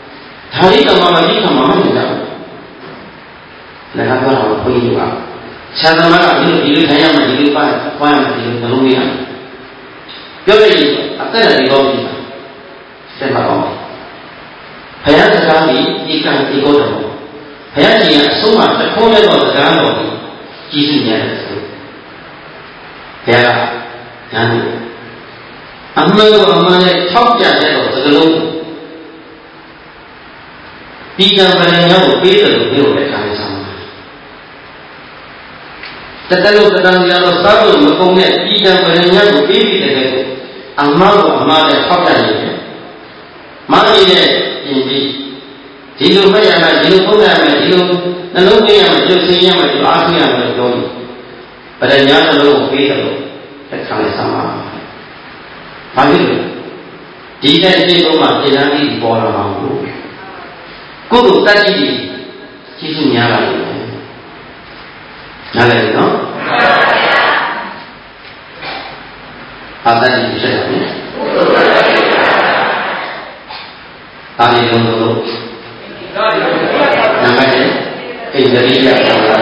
ဒါလေးကမှမသိခံမှမနိုင်ကြဘူး။လည်းကတော့ဘုန်းကြီးကဆရာသမားကဒီလိုဒီလိုထိုင်ရမယ်ဒီလိုပါပွားရမယ်ဒီလိုမလုပ်ရပြောလိုက်ရင်အသက်လည်းတော့ပြီစက်မအောင်ဘုရားစကားကြီးဒီကံဒီကိုတော့ဘုရားရှင်ကအဆုံးအမတစ်ခုနဲ့တော့စကားတော်ကြီးကြီးစုများတယ်ဆိုဘုရားကညာလို့အမှန်ကအမှန်နဲ့ထောက်ပြတဲ့တော့စကလုံးဒီကံပရိညာကိုပေးတယ်လို့ပြောတဲ့အခါမှာဆောင်တတလို့တတန်ရတော့စားလို့မကုန်တဲ့ဒီကံပရိညာကိုပေးပြီးတဲ့ကောအမှန်ကအမှန်နဲ့ထောက်ပြနေတယ်မာနည်နဲ့ပြင်ပြီးဒီလိုမရမယ်ဒီလိုပုံရမယ်ဒီလိုနှလုံးသွင်းရမယ်ဒီလိုသိရမယ်ဒီလိုအားထုတ်ရမယ်လို့ပြောရင်ပရိညာနှလုံးကိုပေးတယ်လို့သက်ခံရဆောင်ပါဘာဖြစ်လို့ဒီတဲ့ဒီလိုမှပြင်လာပြီးပေါ်လာမှာကိုကိုယ်တို့တတ်ကြည့်ကျေးဇူးများလာတယ်နားလည်နော်အာတတ်ကြည့်ဖြစ်တယ်အာရီလုံးလို့နံပါတ်一အိန္ဒြိယဆောင်လာ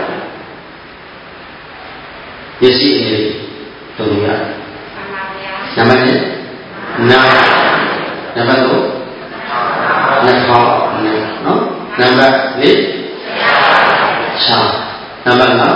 ပစ္စည်းတွေတို့ရနံပါတ်一နာနံပါတ်二နှာခေါင်းနော်နံပါတ်၄ချာနံပါတ်၅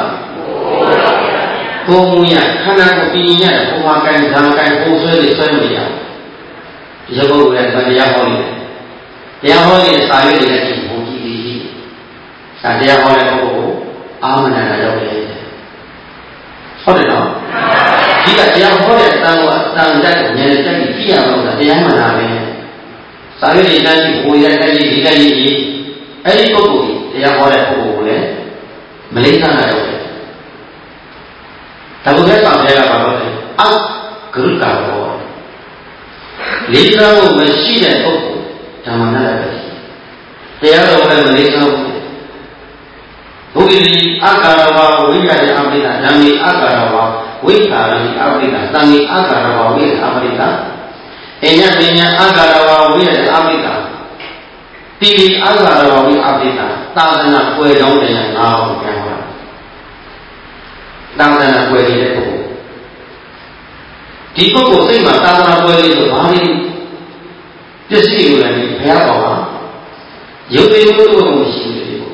ကိုယ်မူရခန္ဓာကိုယ်ပြင်းရတယ်ဘုရားကိုယ်ဇာကိုယ်ပုံဆွဲတွေဆွဲမရဘူးဒီပုဂ္ဂိုလ်ရဲ့တရားဟောနေတယ်တရားဟောနေတဲ့စာရွက်တွေလည်းကြည့်ဘုံကြည့်ကြည့်ဒါတရားဟောတဲ့ပုဂ္ဂိုလ်ကိုအာမနာရောက်တယ်ဟုတ်တယ်နော်ဒီကတရားဟောတဲ့အတန်ကိုအတန်တက်ကိုဉာဏ်တက်ပြီးကြည့်ရအောင်ဆိုတာတရားမှန်တာပဲစာရွက်တွေတန်းကြည့်ဘိုးရိုက်တက်ကြည့်ဒီတက်ကြည့်အဲ့ဒီပုဂ္ဂိုလ်ကြီးတရားဟောတဲ့ပုဂ္ဂိုလ်ကိုလည်းမလိမ့်ဆန်းတာရောက်တယ်ဒါကိုလည်းဆောင်ရတာပါတော့အဂရုကာဘောလေးစားဖို့မရှိတဲ့ပုဂ္ဂိုလ်ဓမ္မနာလည်းပဲတရားတော်လည်းမလေးစားဘူးဘုရားကြီးအာကာရဝဝိရတဲ့အပိဋကဓမ္မိအာကာရဝဝိခာရတိအပိဋကသံဃိအာကာရဝဝိရအပိဋကအညပညာအာကာရဝဝိရတဲ့အပိဋကတိတိအာကာရဝဝိအပိဋကသာသနာကွယ်တော်တဲ့ငါးပါးပြန်ပါသာသနာကွယ်တဲ့ပုဂ္ဂိုလ်ဒီပုဂ္ဂိုလ်စိတ်မှာသာသနာကွယ်လေးဆိုဘာလို့ပစ္စည်းကိုလည်းဘုရားပေါ်မှာရုပ်သိမှုတို့ကိုရှိနေတယ်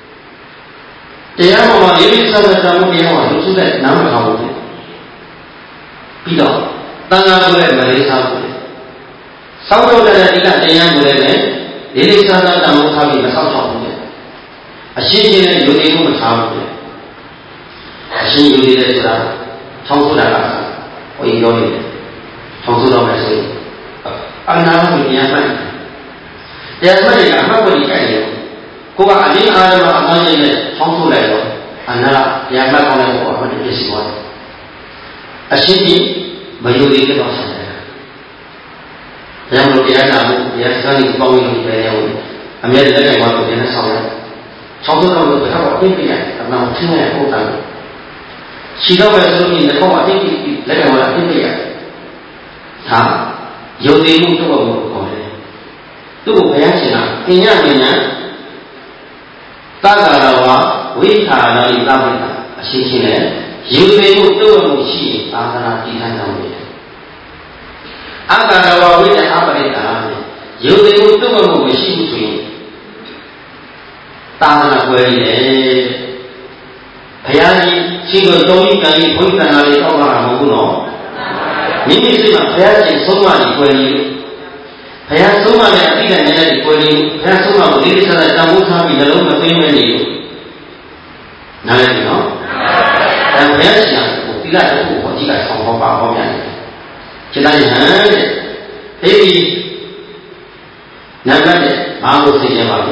တရားပေါ်မှာရေးပြီးဆက်ဆက်တမှုတရားမှာလူစုတဲ့နားမထောင်ဘူးပြီးတော့တန်ခါကိုလည်းမလေးစားဘူးစောင့်တော့တဲ့ဒီကတရားကိုလည်းလေးလေးစားစားတမှုထားပြီးမဆောက်ချောက်ဘူးအရှင်းရှင်းနဲ့ရုပ်သိမှုမထားဘူးအရှင်းရုပ်သိတဲ့ဆိုတာထောင်းဆိုတာကဟိုပြောနေတယ်ထောင်းဆိုတော့မယ်ဆိုရင်အနာကိုတရားမှတ်တရားမှတ်ရင်အမှတ်ကိုကြိုက်တယ်ကိုကအလင်းအာရမအမှန်ကြီးနဲ့ထောင်းဆိုလိုက်တော့အနာတရားမှတ်ကောင်းတဲ့ဘောအမှတ်တည်းရှိသွားတယ်အရှင်းကြီးမယုံသေးတော့ဆက်တယ်ဘယ်လိုတရားနာဖို့တရားစကားကိုပေါင်းလို့ပဲရောအမြဲတည်းလည်းကတော့ပြန်ဆောင်ရထောင်းဆိုတော့ဘယ်တော့အသိပြရတယ်အမှန်ထင်ရပုံစံရှိတော့ပဲဆိုရင်လည်းအသိပြလက်ကတော့အသိပြရဟာယုံကြည်မှုတော့ဘုခေါ်တယ်သူ့ကိုဘုရားရှင်ကအင်ညဉာဏ်သက္ကာရဝဝိခာရတိသဗ္ဗိတအရှင်းရှင်းနဲ့ယုံကြည်မှုတော့မှုရှိရင်သာသနာတည်ထားကြောင်းပဲအက္ကာရဝဝိတ္တအပရိတ္တာယုံကြည်မှုတော့မှုမရှိဘူးဆိုရင်သာသနာကွယ်ရည်ဘုရားကြီးရှင်ကိုတောင်းကြီးကံကြီးဘုရားတန်ခါလေးတောက်လာတာမဟုတ်ဘူးနော်မိမိစိတ်မှာဘုရားရှင်ဆုံးမကြီးကွယ်ရည်ဘုရားဆုံးမနဲ့အတိတ်နဲ့လည်းကွယ်ရည်ဘုရားဆုံးမကိုဒီလိုဆက်တန်ဖိုးထားပြီးနှလုံးမသွင်းမနေဘူးနားလည်ပြီနော်အဲဘုရားရှင်ကိုသီလတစ်ခုဟောကြည့်ကဆောင်းဟောပါဟောပြန်တယ်จิตဉာဏ်တဲ့ဒီနံပါတ်ဘာကိုသိကြပါလဲ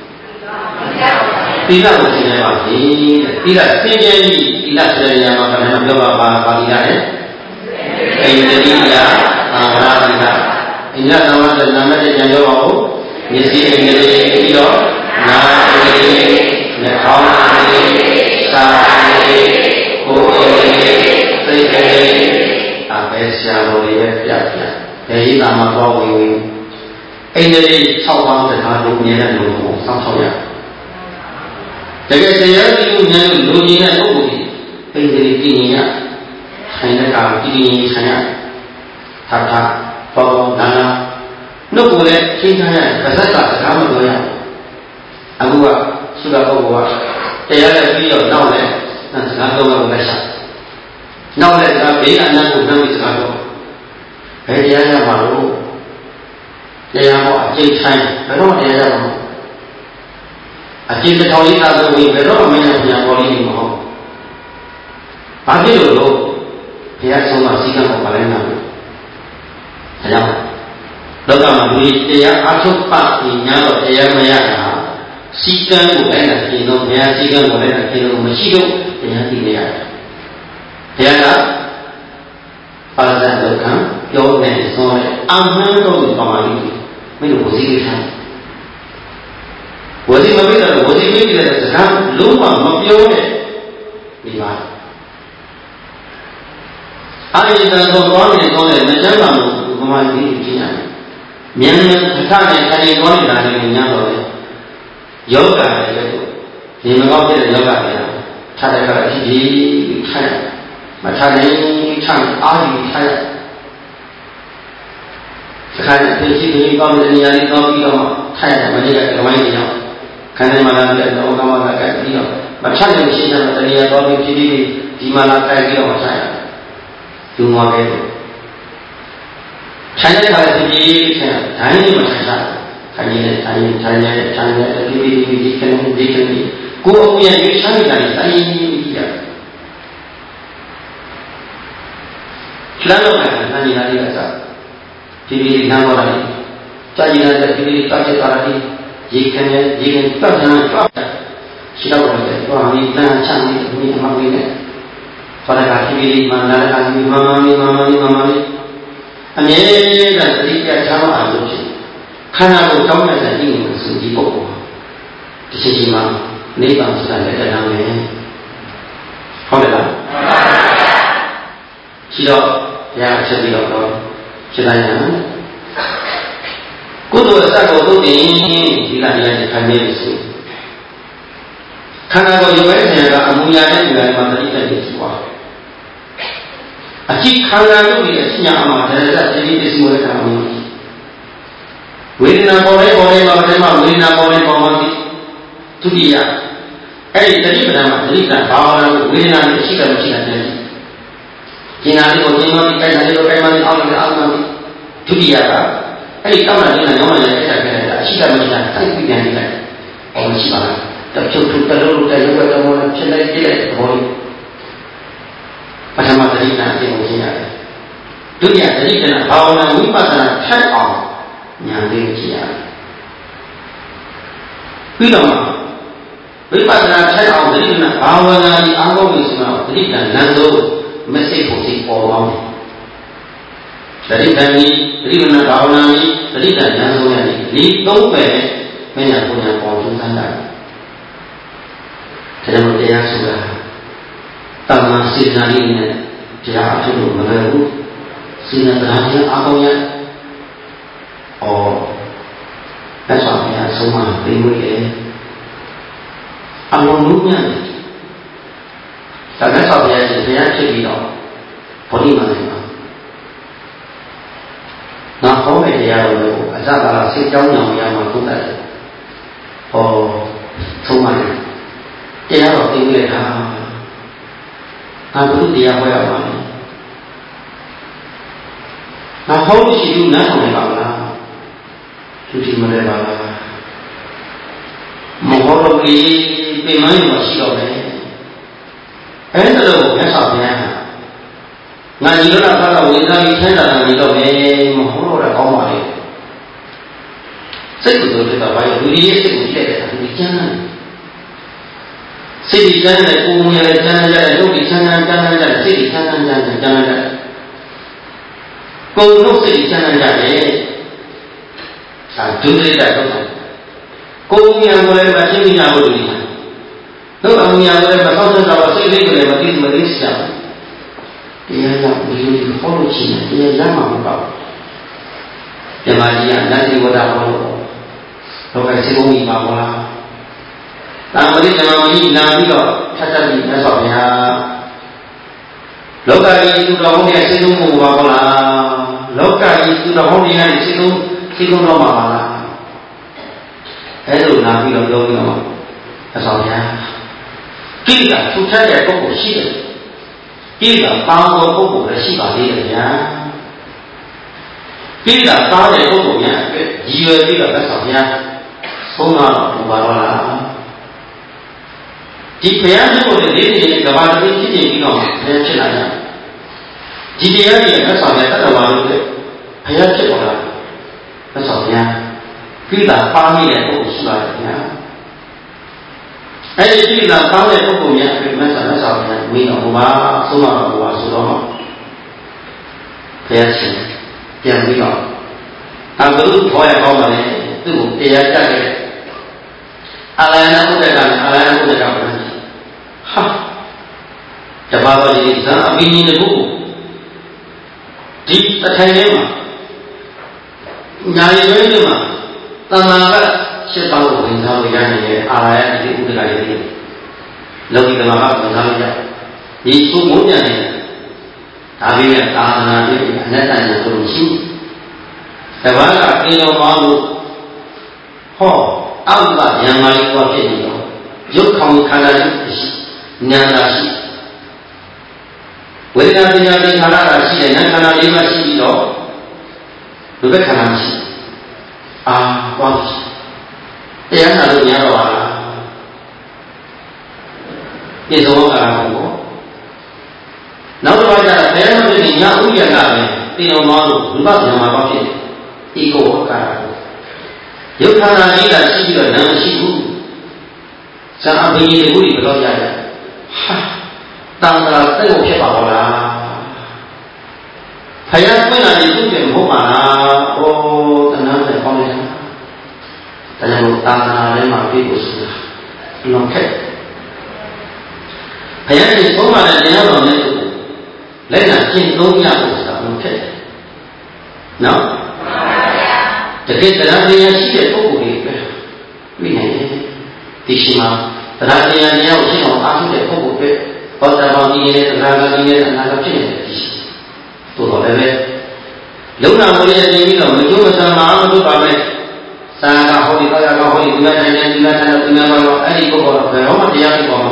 သီလကိုသိကြပါပြီသီလသိကြပြီသီလဆရာမှာဘယ်မှာပြောပါပါပါဠိရတယ်အိန္ဒိယသာဝရတိကအိန္ဒိယသာဝရတဲ့နာမတဲ့ကြံပြောပါဦးမျက်စိအိန္ဒိယပြီးတော့နာအိန္ဒိယနှာခေါင်းအိန္ဒိယစာအိန္ဒိယကိုယ်အိန္ဒိယစိတ်အိန္ဒိယအပဲရှာတော်တွေပဲပြပြဘယ်ဤသာမှာသွားဝင်ဝင်အိန္ဒိယ၆ပါးတရားလုံးမြဲတဲ့လူကိုစောင့်ရှောက်ရတကယ်တရားသိမှုဉာဏ်ကိုလူကြီးတဲ့ပုဂ္ဂိုလ်ကြီးပိဋကတိသိဉာဏ်ဆိုင်တဲ့ကောင်တည်ငြိမ်ဆိုင်ရထာထာဘောဘောနာနာနှုတ်ကိုလည်းရှင်းထားရပါဇက်ကစကားမပြောရအခုကသုဒ္ဓပုဂ္ဂိုလ်ကတရားလည်းပြီးတော့နောက်လည်းစကားပြောလို့လည်းရှာနောက်လည်းစကားဘေးအနတ်ကိုနှမ်းပြီးစကားပြောဘယ်တရားရမှာလို့တရားဟောအကျိတ်ဆိုင်ဘယ်တော့တရားရမှာအကျိတ်တစ်ထောင်လေးသာဆိုပြီးဘယ်တော့မှမရဘူးညာပေါ်လေးမဟုတ်ဘာဖြစ်လို့လို့ဘုရားဆုံးမစည်းကမ်းပေါ်ပါလဲနာလို့ဒါကြောင့်လောကမှာဒီတရားအထုတ်ပါပြီးညာတော့တရားမရတာစည်းကမ်းကိုလည်းနဲ့ပြင်တော့ဘုရားစည်းကမ်းကိုလည်းနဲ့ပြင်လို့မရှိတော့တရားသိနေရတယ်ဘုရားကပါဇာလောကံပြောနေဆုံးတဲ့အမှန်တော့ပါမှာလိမင်းတို့ဝစီကိထားဝစီမပိတော့ဝစီပိတဲ့စကားလုံးဝမပြောနဲ့ဒီပါအာရိတံကိုသွားနေဆုံးတဲ့မကျမ်းပါဘူးဘုရားကြီးကြည့်ရတယ်မြန်မြန်ခါနဲ့ခါနေသွားနေတာလည်းညာတော့လေယောဂလည်းပဲဒီမကောင်းတဲ့ယောဂတွေထားတဲ့ခါအဖြစ်ကြီးထားရမထားနိုင်ထားအာရုံထားရစခါနဲ့သိရှိပြီးကောင်းတဲ့နေရာလေးကောင်းပြီးတော့ထားရမနေ့ကဓမ္မကြီးရောက်ခန္ဓာမှာလာတဲ့တော့ကောင်းတာကပြီးတော့မထားနိုင်ရှင်းတဲ့တရားတော်ပြီးဖြစ်ပြီးဒီမှာလာကြိုက်ပြီးတော့ထားရကျုံသွားခဲ့တယ်ခြံတဲ့ခါတည်းကြီးခြံဒိုင်းလေးမခြံစားခိုင်းနေတိုင်းခြံရဲခြံရဲဒီဒီဒီဒီကနေဒီကနေကိုယ်အမြဲရွှေ့ချမ်းနေတာတိုင်းကြီးရလမ်းတော့မှနားနေလာလေးကစားဒီဒီလမ်းတော့လိုက်ကြာကြီးနေတဲ့ဒီဒီပတ်ချက်ပါလာပြီးရေကနေရေကနေပတ်ထမ်းပတ်ရှိတော့တယ်တော့ဒီတန်းချမ်းနေဒီအမှောင်လေးနဲ့ခေါ်တာကဒီဒီမှန်လာတာဒီမမမမမမမအမြဲတမ်းသတိပြချမ်းအောင်လုပ်ဖြစ်ခန္ဓာကိုတောင်းတဲ့ဒီလိုစုကြည့်ပုဂ္ဂိုလ်ဒီချိန်ချိန်မှာနိဗ္ဗာန်ဆိုတာလည်းတရားမယ်ဟုတ်တယ်လားရှိတော့ဘုရားချက်ပြီးတော့ချက်တိုင်းရကုသိုလ်အစကိုသုတ်တင်ဒီကတရားတွေခံနေပြီဆိုခန္ဓာကိုယ်ရုပ်ရဲ့ဆရာကအမူအရာနဲ့ဒီကမှာသတိတက်ပြီးရှိသွားအကြည့်ခန္ဓာရုပ်ရဲ့အညာအမှာတရားစတိပစ္စည်းဝေဒနာမှုဝေဒနာပေါ်လေးပေါ်လေးမှာပထမဝေဒနာပေါ်လေးပေါ်မှာဒုတိယအဲ့ဒီတတိပဒမှာသတိကဘာဝနာဝေဒနာနဲ့ရှိတယ်မရှိတယ်တဲ့ကျင်နာလေးကိုကျင်နာပြီးတိုက်တာလေးကိုတိုက်မှပြီးအောက်လည်းအောက်မှပြီးဒုတိယကအဲ့ဒီတောင်းတာလေးနဲ့ရောင်းလိုက်တဲ့တိုက်ခဲ့တာအရှိတယ်မရှိတယ်တိုက်ပြီးပြန်လိုက်အော်မရှိပါဘူးတချို့သူတလို့တဲ့ရုပ်ကတော့ဖြစ်လိုက်ပြည့်လိုက်ဘောလေးပထမသတိနဲ့အပြင်ကိုရှင်းရတယ်ဒုတိယသတိနဲ့ဘာဝနာဝိပဿနာထပ်အောင်ဉာဏ်လေးကြည့်ရတယ်ပြီးတော့ဝိပဿနာထက်အောင်သတိနဲ့ဘာဝနာကြီးအားကောင်းပြီဆိုတော့သတိကလမ်းဆုံးမစိတ်ဖို့စိတ်ပေါ်သွားတယ်သတိတန်ကြီးသတိနဲ့ဘာဝနာကြီးသတိကလမ်းဆုံးရတယ်ဒီသုံးပဲမင်းညာပုံညာပေါ်ကျန်းတာဒါကြောင့်တရားဆိုတာတမန်စေနာလေးနဲ့တရားအထုလို့မလွယ်ဘူးစေနာတရားကြီးအားကောင်းရအော်အဲ့ဆိုရင်ဆုံးမပေးလို့လေအလုံးလုံးညံ့တယ်ဒါကဆောက်ပြရစီဘုရားဖြစ်ပြီးတော့ဘောဓိမန္တန်မှာငါဟောတဲ့တရားတော်ကိုအစပါလားစိတ်ကြောင်းကြောင်ရမှာသုံးတတ်တယ်ဟောသုံးပါတယ်တရားတော်သိလိုက်တာငါဘုသူတရားဟောရပါမယ်ငါဟောလို့ရှိလို့နားထောင်နေပါမလားသူဒီမလဲပါလားမဟုတ်တော့ဒီပြင်မင်းမရှိတော့ပဲအဲ့ဒါလို့မြတ်စွာဘုရားငါညီတော်ကဘာဝေဒနာကြီးဆန်းတာနေတော့ပဲမဟုတ်တော့တာကောင်းပါလေစိတ်ကိုယ်တို့ကဘာလို့လူကြီးရဲ့စိတ်ကိုကြည့်လိုက်တာလူကြီးကျမ်းတယ်စိတ်ကြီးကျမ်းတယ်ကိုယ်မြင်တယ်ကျမ်းတယ်ရုပ်ကြီးကျမ်းတယ်ကျမ်းတယ်စိတ်ကြီးကျမ်းတယ်ကျမ်းတယ်ကျမ်းတယ်ကိုယ်တို့စိတ်ကြီးကျမ်းတယ်သာဒုတိယတော့ကိုယ်မြင်ကိုယ်လည်းမသိမိကြဘူးဒီမှာတို့အမြင်ကိုလည်းမသောက်တော့စိတ်လေးကိုလည်းမသိမသိစရာတရားကြောင့်ဒီလိုဟောလို့ရှိရင်တရားရမှာမပေါ့ဓမ္မကြီးကနတ်တိဝဒဟောလို့တော့ကစေဘုံကြီးပါဘောလား当我的什么一拿这个，他这里那少呀，老家里住到后面谁都不玩过啦，老家里住到后面谁都谁都老麻烦啦，还有拿这个标这个嘛，那少呀，这个出差的不够细的，这个帮我不够的细把这个呀，这个帮的不够呀，一月这个那少呀，送到不玩过啦。ဒီဘုရားရှင်ကိုလည်းလေးလေးကဘာတည်းဖြစ်နေပြီးတော့ဘုရားဖြစ်လာကြ။ဒီတရားကြီးကဆောင်းရတတ်တော်ပါလို့ဘုရားဖြစ်ပေါ်လာ။ဆောင်းရပြည်သာပါမိတဲ့ပုဂ္ဂိုလ်ရှိပါတယ်ဗျာ။အဲဒီပြည်သာပါတဲ့ပုဂ္ဂိုလ်များပြမဆန်ဆောင်းရမင်းတော်ဘုရားဆုံးတော်ဘုရားဆိုတော့ဘုရားရှင်ပြန်ပြီးတော့အဘုခေါ်ရကောင်းပါလေသူ့ကိုတရားကြတယ်။အလယနာဥဒ္ဒကအလယနာဥဒ္ဒကပါဟာတပါတော်ကြီးဇာအဘိညာဉ်တခုဒီတထိုင်ထဲမှာညာရီတွင်းမှာတဏှာကရှစ်တောင်းကိုဝင်စားလို့ရနေတဲ့အာရယတိဥဒ္ဒကရဲ့လောကီကမာကဝင်စားလို့ရဒီသုမိုးပြန်နေဒါပေမဲ့သာသနာ့ရဲ့အနတ္တဉာဏ်ကိုရှိတပါးကအေယောမောလို့ဟောအောက်ကဉာဏ်မာလေးကိုဖြစ်နေတော့ရုပ်ခေါင်းခန္ဓာရှိဉာဏ်သာရှိဝေဒနာပညာသင်္ခါရသာရှိတဲ့ဉာဏ်ခန္ဓာလေးမှရှိပြီးတော့ဘယ်ဘက်ခန္ဓာမရှိအာဟောတရားနာလို့ရတော့ပါလားပြည့်စုံအောင်အားထုတ်ဖို့နောက်တစ်ခါကျတော့ဘယ်မှာဖြစ်နေညာဥယျာဏပဲတင်အောင်သွားလို့ဝိပဿနာမှာပေါ့ဖြစ်တယ်ဧကောဝကာရရုပ်ခန္ဓာကြီးသာရှိပြီးတော့နာမရှိဘူးဇာအဘိညာဉ်ကိုဘယ်တော့ရရဟာတန်ត្រာစိတ်ကိုဖြစ်ပါဘောလားဖယားပွင့်လာရင်သူ့ပြန်မဟုတ်ပါလားဩတဏှာနဲ့ပေါင်းနေတာတရားကိုတန်ត្រာထဲမှာပြည့်ဖို့ဆိုတာလုံးခက်ဖယားကြီးသုံးပါတဲ့တရားတော်နဲ့လက်နာရှင်းသုံးရဖို့ဆိုတာလုံးခက်နော်တကယ်တရားတရားရှိတဲ့ပုဂ္ဂိုလ်တွေပဲမိနိုင်တယ်ဒီရှိမှာတရားတရားတရားကိုရှင်းအောင်အားထုတ်တဲ့ပုဂ္ဂိုလ်ပဲဘောဓဘာဝကြီးရဲ့တရားကကြီးရဲ့အနာကဖြစ်နေတဲ့ဒီရှိသို့တော်လည်းပဲလုံနာမွေးရဲ့နေပြီးတော့မကျိုးမဆံမအားမလုပ်ပါနဲ့သာကဟောဒီကာယကဟောဒီဒီကတိုင်းတိုင်းဒီကတိုင်းဒီကဘာလို့အဲ့ဒီပုဂ္ဂိုလ်ကဘယ်တော့မှတရားဖြစ်ပေါ်မှာ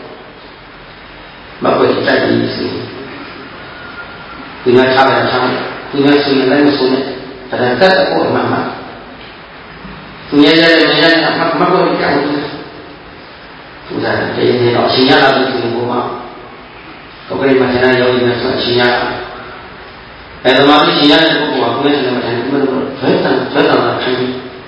မဟုတ်ဘူးတိုက်ပြီးစီဒီမှာထားတယ်ထားတယ်ဒီမှာဆိုရင်လည်းမဆိုနဲ့တရားကတ်ဖို့မှမှသူရဲ့ရဲ့ရဲ့ရဲ့မမကိုကြောက်ဘူးသူကတည်းကတော့အရှင်ရလာပြီဆိုရင်ဘုရားကောကိမထေရယောဂီများဆိုအရှင်ရအဲဒါမှအရှင်ရတဲ့ပုဂ္ဂိုလ်ကကိုယ်နဲ့မထိုင်ဘူးလို့ဇွဲတန်ဇွဲတန်လာခိုင်း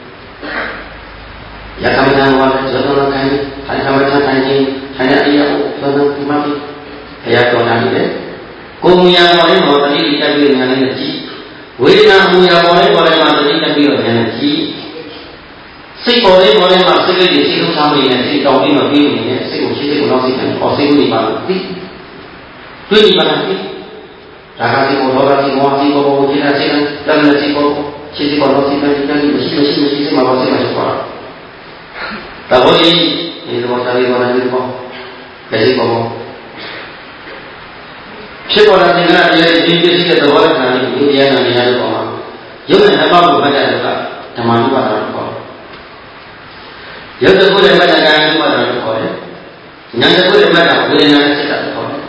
ရကမဏဝါဒဇွဲတန်လာခိုင်းထိုင်ကမထထိုင်ခြင်းထိုင်ရအရာကိုဇွဲတန်ဒီမှာဘုရားတော်တာနေတယ်ကိုယ်မူရာပေါ်လေးမှာတတိတက်ပြီးညာလေးနဲ့ကြည့်ဝေဒနာမူရာပေါ်လေးပေါ်လေးမှာတတိတက်ပြီးတော့ညာနဲ့ကြည့်စိတ်ပေါ်လေးပေါ်လေးမှာစိတ်ကလေးစိတ်လုံးသားလေးနဲ့စိတ်တောင်းပြီးမှပြီးနေတယ်စိတ်ကိုရှိစိတ်ကိုတော့စိတ်နဲ့ပေါ်စိတ်ကိုနေပါလို့သိတွေ့နေပါလားသိဒါကစိတ်ကိုလောကစိတ်ကိုစိတ်ကိုဘုရားစိတ်နဲ့တဏှာစိတ်ကိုရှိစိတ်ကိုတော့စိတ်နဲ့ဒီကနေ့မရှိမရှိမရှိစိတ်မှာပါစိတ်မှာရှိပါတော့ဒါဘောကြီးဒီလိုတာလေးပေါ်လာပြီးပေါ့ဘယ်စိတ်ပေါ်ဖြစ်ပေါ်လာတဲ့ကတရားဒီပြည့်စုံတဲ့သဘောလက္ခဏာကိုဒီတရားနာနေရတဲ့ပုံမှာရုပ်နဲ့ဓမ္မကိုမှတ်တဲ့ကဓမ္မနုပါဒလို့ခေါ်တယ်ရုပ်တစ်ခုနဲ့မှတ်တဲ့ကာယနုပါဒလို့ခေါ်တယ်ဉာဏ်တစ်ခုနဲ့မှတ်တဲ့ဝေဒနာနဲ့စိတ်ဓာတ်လို့ခေါ်တယ်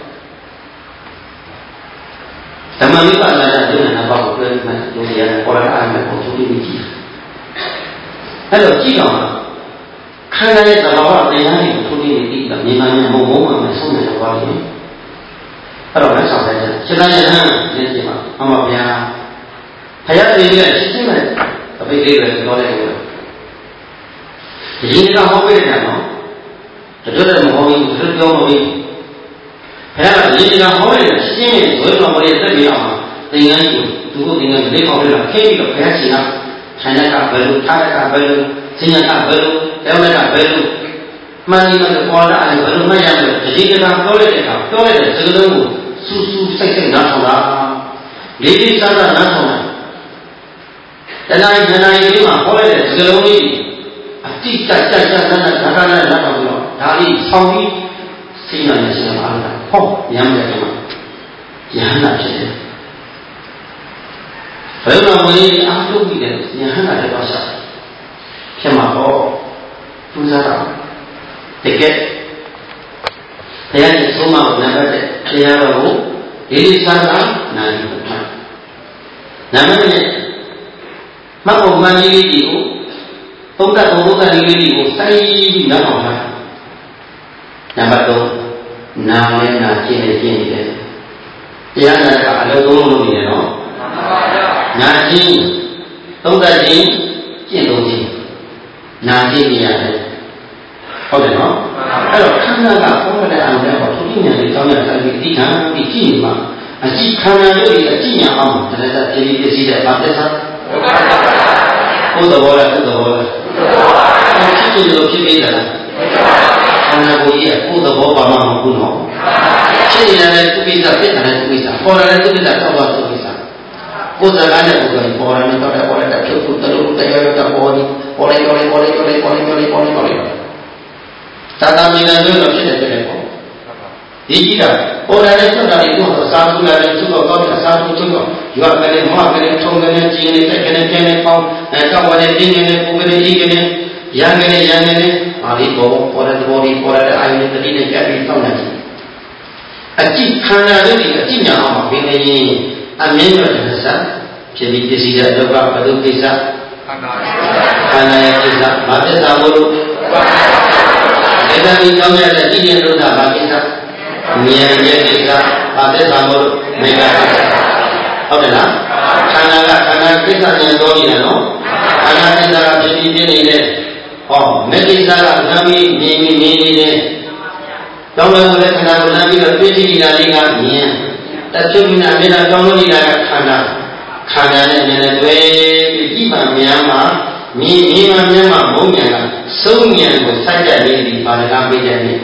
ဓမ္မနုပါဒကရုပ်နဲ့ဓမ္မကိုပြောမှဒုတိယနဲ့ပေါ်လာတဲ့အာရုံကိုသူကြည့်ကြည့်အဲ့တော့ကြည့်တော့ခန္ဓာရဲ့သဘာဝတရားတွေကိုသူကြည့်ကြည့်တာမြင်မှမဟုတ်ဘူးမှမဆုံးနိုင်တော့ဘူးအဲ့တော့လက်ဆောင်တဲ့ရှင်သာယဟန်လက်ရှိမှာအမဗျာဖယားတည်ရဲ့ရှင်းရှင်းနဲ့အပိတ်လေးပဲပြောလိုက်လို့ဒီရင်းကဟောပေးတယ်နော်တချို့လည်းမဟောဘူးတချို့ပြောမပြီးဖယားကရင်းကဟောလိုက်ရှင်းရင်ဇွဲတော်မလေးတက်ပြီးအောင်သင်္ကန်းကိုသူတို့သင်္ကန်းလေးပေါက်ပြီးတော့ခင်းပြီးတော့ဖယားရှင်ကခြံရက်ကဘယ်လိုထားရက်ကဘယ်လိုစင်ရက်ကဘယ်လိုတောင်းရက်ကဘယ်လိုမှန်တယ်လို့ပေါ်လာတယ်ဘယ်လိုမှရမယ်ဒီရင်းကပြောလိုက်တဲ့အခါပြောလိုက်တဲ့စကားလုံးကိုစူးစူးစိတ်စိတ်နားထောင်တာလေးလေးစားစားနားထောင်တာတဏှာတဏှာကြီးမှာဟောလိုက်တဲ့စကားလုံးလေးအတိတ်ကြိုက်ကြိုက်ကြိုက်နဲ့ဓာတ်နဲ့လက်တော်ပြီးတော့ဒါလေးဆောင်းပြီးစိတ်နဲ့စဉ်းစားတာဟောညမ်းတယ်ကမှယဟနာဖြစ်တယ်ဘယ်လိုဝင်ပြီးအားထုတ်ပြီးတယ်ယဟနာတွေတော့ရှာဖြစ်မှာပေါ့သူစားတာတကယ်ဘုရားရဲ့ဆုံးမကိုနံပါတ်တစ်ဘုရားတော်ကိုဒီလိုစားတာနာယူတာနံပါတ်နှစ်မတ်ပုံမှန်ကြီးလေးကိုသုံးတတ်ဘုဒ္ဓလေးလေးကိုစိုက်ပြီးနောက်အောင်ထားနံပါတ်သုံးနာနဲ့နာကျင့်နေကျင့်နေတယ်တရားနာကအလုပ်သုံးလို့လုပ်နေတယ်နော်နာခြင်းသုံးတတ်ခြင်းကျင့်လို့ခြင်းနာခြင်းနေရတယ်ဟုတ်တယ်နော်အဲ့တော့ခန္ဓာကပေါ်လာတဲ့အအောင်တော့သူဉာဏ်လေးကြောင်းရဆိုင်ပြီးဒီခံပြီးကြည့်နေမှာအကြည့်ခန္ဓာရုပ်ကြီးအကြည့်ညာအောင်တရတဲ့ပြည်ပြည်စည်းတဲ့ဘာသက်သာဘုဒ္ဓဘောလားဘုဒ္ဓဘောလားဖြစ်ဖြစ်လို့ဖြစ်ပြီးတာခန္ဓာကိုယ်ကြီးကဘုဒ္ဓဘောပါမှမဟုတ်နော်ဖြစ်နေတဲ့သူပိစ္ဆဖြစ်တဲ့သူပိစ္ဆပေါ်လာတဲ့သူပိစ္ဆတော့ပါသူပိစ္ဆကိုယ်စကားနဲ့ကိုယ်ကပေါ်လာနေတော့ပေါ်လာတဲ့ဖြစ်ဖို့တလို့တရားရတဲ့ပေါ်နေပေါ်နေပေါ်နေပေါ်နေပေါ်နေပေါ်နေပေါ်နေပေါ်နေပေါ်နေသာသာမီနာမျိုးတော့ဖြစ်နေတယ်ပေါ့ဒီကြီးကပေါ်လာတဲ့ဆက်တာတွေကိုစာသူလာတဲ့သူတော့ကောင်းတဲ့စာသူသူတော့ရွာကလေးမွားကလေးထုံကလေးကျင်းနေတဲ့ကလေးကျင်းနေပေါင်းအဲတော့ဝရတဲ့တင်းနေပူကလေးကြီးကလေးရန်ကလေးရန်ကလေးပါဠိဘောပေါ်တဲ့ဘောဒီပေါ်တဲ့အာယုန်တတိနဲ့ကြပ်ပြီးတောင်းနေတယ်အကြည့်ခန္ဓာလေးတွေအကြည့်ညာအောင်ဘယ်နေရင်အမြင့်တော်တဲ့စာဖြစ်ပြီးပစ္စည်းတဲ့ဒုက္ခဘုဒ္ဓကိစ္စခန္ဓာခန္ဓာရဲ့ကိစ္စဘာသစ္စာမို့လို့အဲ့ဒါကြီးကြောင်းရတဲ့ကြည့်ရလို့တာဘာကိစ္စဉာဏ်ရဲ့ကိစ္စဘာသစ္စာမို့လို့မေတ္တာဟုတ်တယ်လားခန္ဓာကခန္ဓာကိစ္စဉာဏ်တော်နေတယ်နော်ခန္ဓာကိစ္စကဖြစ်ပြီးပြနေတယ်ဟောမေတ္တိစ္စကနာမီမြင်မြင်နေနေတယ်တောင်းလို့လည်းခန္ဓာကိုနာပြီးတော့ပြည့်စုံနေတာလေးကဉာဏ်တချို့ကမျက်နှာတောင်းလို့နေတာကခန္ဓာခန္ဓာနဲ့ဉာဏ်နဲ့တွေ့ပြီးကြည့်ပါများမှာမြင်မြင်မှမြင်မှမုံဉာဏ်ကသုံးဉာဏ်ကိုစိုက်တတ်နေပြီပါဠိကပေးတယ်နိ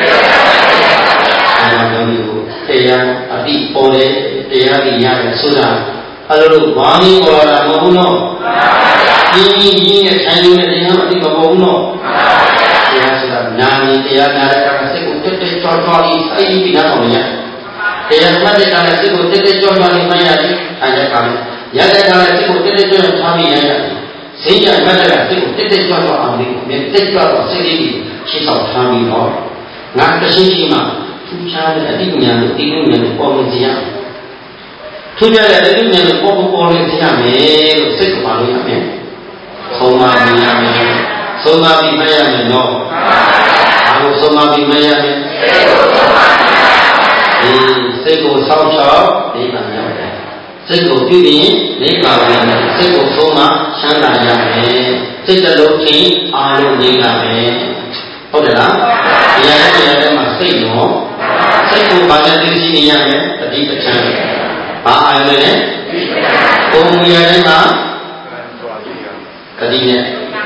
အဲဒါကြောင့်ဒီကိုတရားအတိပေါ်တယ်တရားကြီးရတယ်ဆိုတာအဲ့လိုဘာလို့ပေါ်လာမဟုတ်နော်ဒီကြီးနဲ့ဆိုင်လို့တရားအတိမပေါ်ဘူးနော်တရားဆိုတာနာမည်တရားနာတဲ့အခါစိတ်ကိုတက်တက်ကြွကြွလေးစိုက်ပြီးနားအောင်ရတရားမှတ်တဲ့အခါစိတ်ကိုတက်တက်ကြွကြွလေးမှတ်ရတယ်အဲဒါကလည်းရတဲ့အခါစိတ်ကိုတက်တက်ကြွကြွထားပြီးရရတယ်ဈေးရမှတ်တဲ့အခါစိတ်ကိုတက်တက်ကြွကြွအောင်လေးမြင်တက်ကြွတော့စိတ်လေးကိုရှင်းဆောင်ထားပြီးတော့ငါတရှိရှိမှထူးခြားတဲ့အတိညာကိုဒီလိုမျိုးပေါ်လို့ကြည့်ရထူးခြားတဲ့အတိညာကိုပေါ်ပေါ်လေးကြည့်ရမယ်လို့စိတ်ကပါလို့ရမယ်ဆုံးမပြီးရမယ်ဆုံးမပြီးမရမယ်နော်ဘာလို့ဆုံးမပြီးမရမယ်ဒီစိတ်ကိုဆောက်ချောက်နိဗ္ဗာန်ရောက်တယ်စိတ်ကိုပြုပြီးနိဗ္ဗာန်ဝင်တယ်စိတ်ကိုဆုံးမချမ်းသာရမယ်စိတ်တလုံးချင်းအာလုံးငြိမ်းရမယ်ဟုတ်တယ်လားတရားနဲ့တရားနဲ့မှာစိတ်ရောစိတ်ကိုဘာနဲ့သိရှိနေရမယ်တတိပဋ္ဌာန်ဘာအာရုံနဲ့ကိုယ်မူရတဲ့မှာတတိနဲ့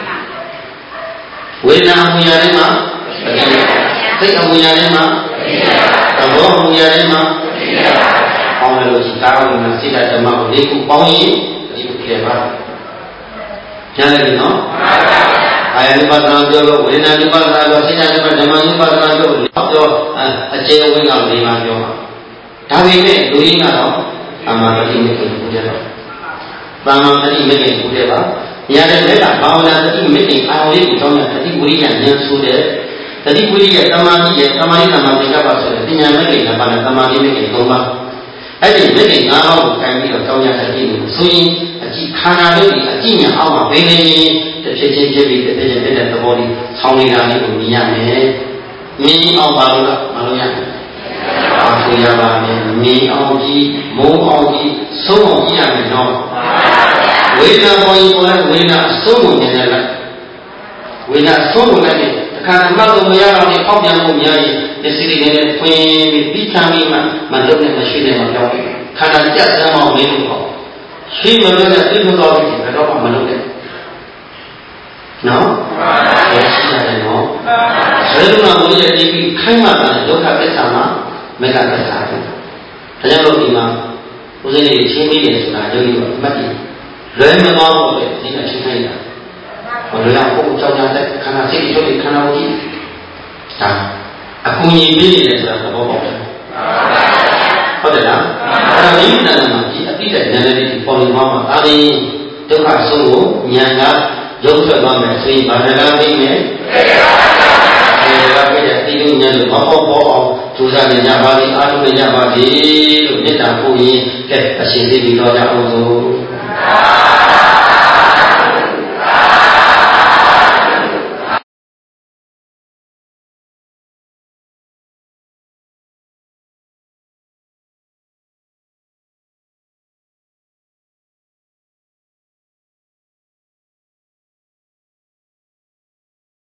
ဝေဒနာမူရတဲ့မှာတတိနဲ့စိတ်အမူရတဲ့မှာသဘောမူရတဲ့မှာပေါင်းလို့ရှိတာဝင်မှာစိတ်ဓမ္မကိုလေးခုပေါင်းရင်ဒီလိုဖြစ်ပါကြားလိုက်နော်အာယနိပါဒနာပြောလို့ဝေဒနာနိပါဒနာပြောစိတ်ဓမ္မဓမ္မနိပါဒနာပြောလို့ပြောအကျေဝင်းကလေးပါပြောမှာဒါပေမဲ့လူရင်းကတော့အမှန်တတိနဲ့ကိုကြတော့သာမန်တတိမဲ့ကိုကြပါညာတဲ့လက်ကဘာဝနာတတိမဲ့ကိုအာရုံလေးကိုတောင်းရတတိဝိရိယဉာဏ်ဆိုတဲ့တတိဝိရိယသမာဓိရဲ့သမာဓိသမာဓိကပါဆိုတဲ့ပညာမဲ့ကိုပါတဲ့သမာဓိမဲ့ကိုသုံးပါအဲ့ဒီမဲ့ကိုငါးပါးကိုခံပြီးတော့တောင်းရတဲ့ဒီကိုဆိုရင်အကြည့်ခန္ဓာလေးကိုအကြည့်ညာအောက်မှာဘယ်နေတစ်ဖြစ်ချင်းဖြစ်ပြီးတစ်ဖြစ်ချင်းဖြစ်တဲ့သဘောလေးဆောင်းနေတာလေးကိုမြင်ရမယ်မြင်အောင်ပါလို့လားမလို့ရဘူးအာထုရပါမယ်မြင်အောင်ကြည့်မုံအောင်ကြည့်ဆုံးအောင်ကြည့်ရမယ်နော်ဝေဒနာပေါ်ရင်ပေါ်တဲ့ဝေဒနာအဆုံးကိုမြင်ရလိုက်ဝေဒနာအဆုံးကိုလည်းတခါမှတ်လို့မရတော့ဒီပေါက်ပြန်ဖို့များရင်ဒီစိတ်တွေနဲ့ဖွင့်ပြီးပြီးချမ်းပြီးမှမလုပ်နဲ့မရှိနဲ့မပြောင်းဘူးခန္ဓာကြက်စမ်းအောင်မင်းလို့ပေါ့ရှိမလို့နဲ့သိလို့တော့ဒီကတော့မလုပ်နဲ့နော်ဟုတ်ရှိတယ်နော်ဘယ်လိုမှမလို့ရဒီပြီးခိုင်းမှတာဒုက္ခသစ္စာမှာမေဃသစ္စာပဲဒါကြောင့်လို့ဒီမှာဦးဇင်းတွေချင်းပြီးတယ်ဆိုတာယုံကြည်တော့အမှတ်တည်လွယ်မသွားဘူးလေဒီကချင်းခိုင်းတာဟဘယ်လိုလဲကိုယ်ကြောင့်တဲ့ခန္ဓာစိတ်တွေခန္ဓာကိုယ်ကြီးဒါအခုညီပြီးနေတယ်ဆိုတာသဘောပေါက်တယ်ဟုတ်တယ်လားအဲ့တော့ဒီဉာဏ်မှာဒီအတိတ်ဉာဏ်လေးဒီပေါ်လွင်မှာအာရိဒုက္ခဆုံးကိုဉာဏ်ကရုပ်ထွက်သွားမယ်ဆိုရင်ဘာလဲသိမယ်အဲဒီကပြည့်တဲ့ဒီလိုဉာဏ်လို့မဟုတ်ပေါ်အောင်ကြိုးစားနေကြပါလိအားထုတ်နေကြပါလိလို့မေတ္တာပို့ရင်ကဲအရှင်သိပြီးတော့ကြအောင်စို့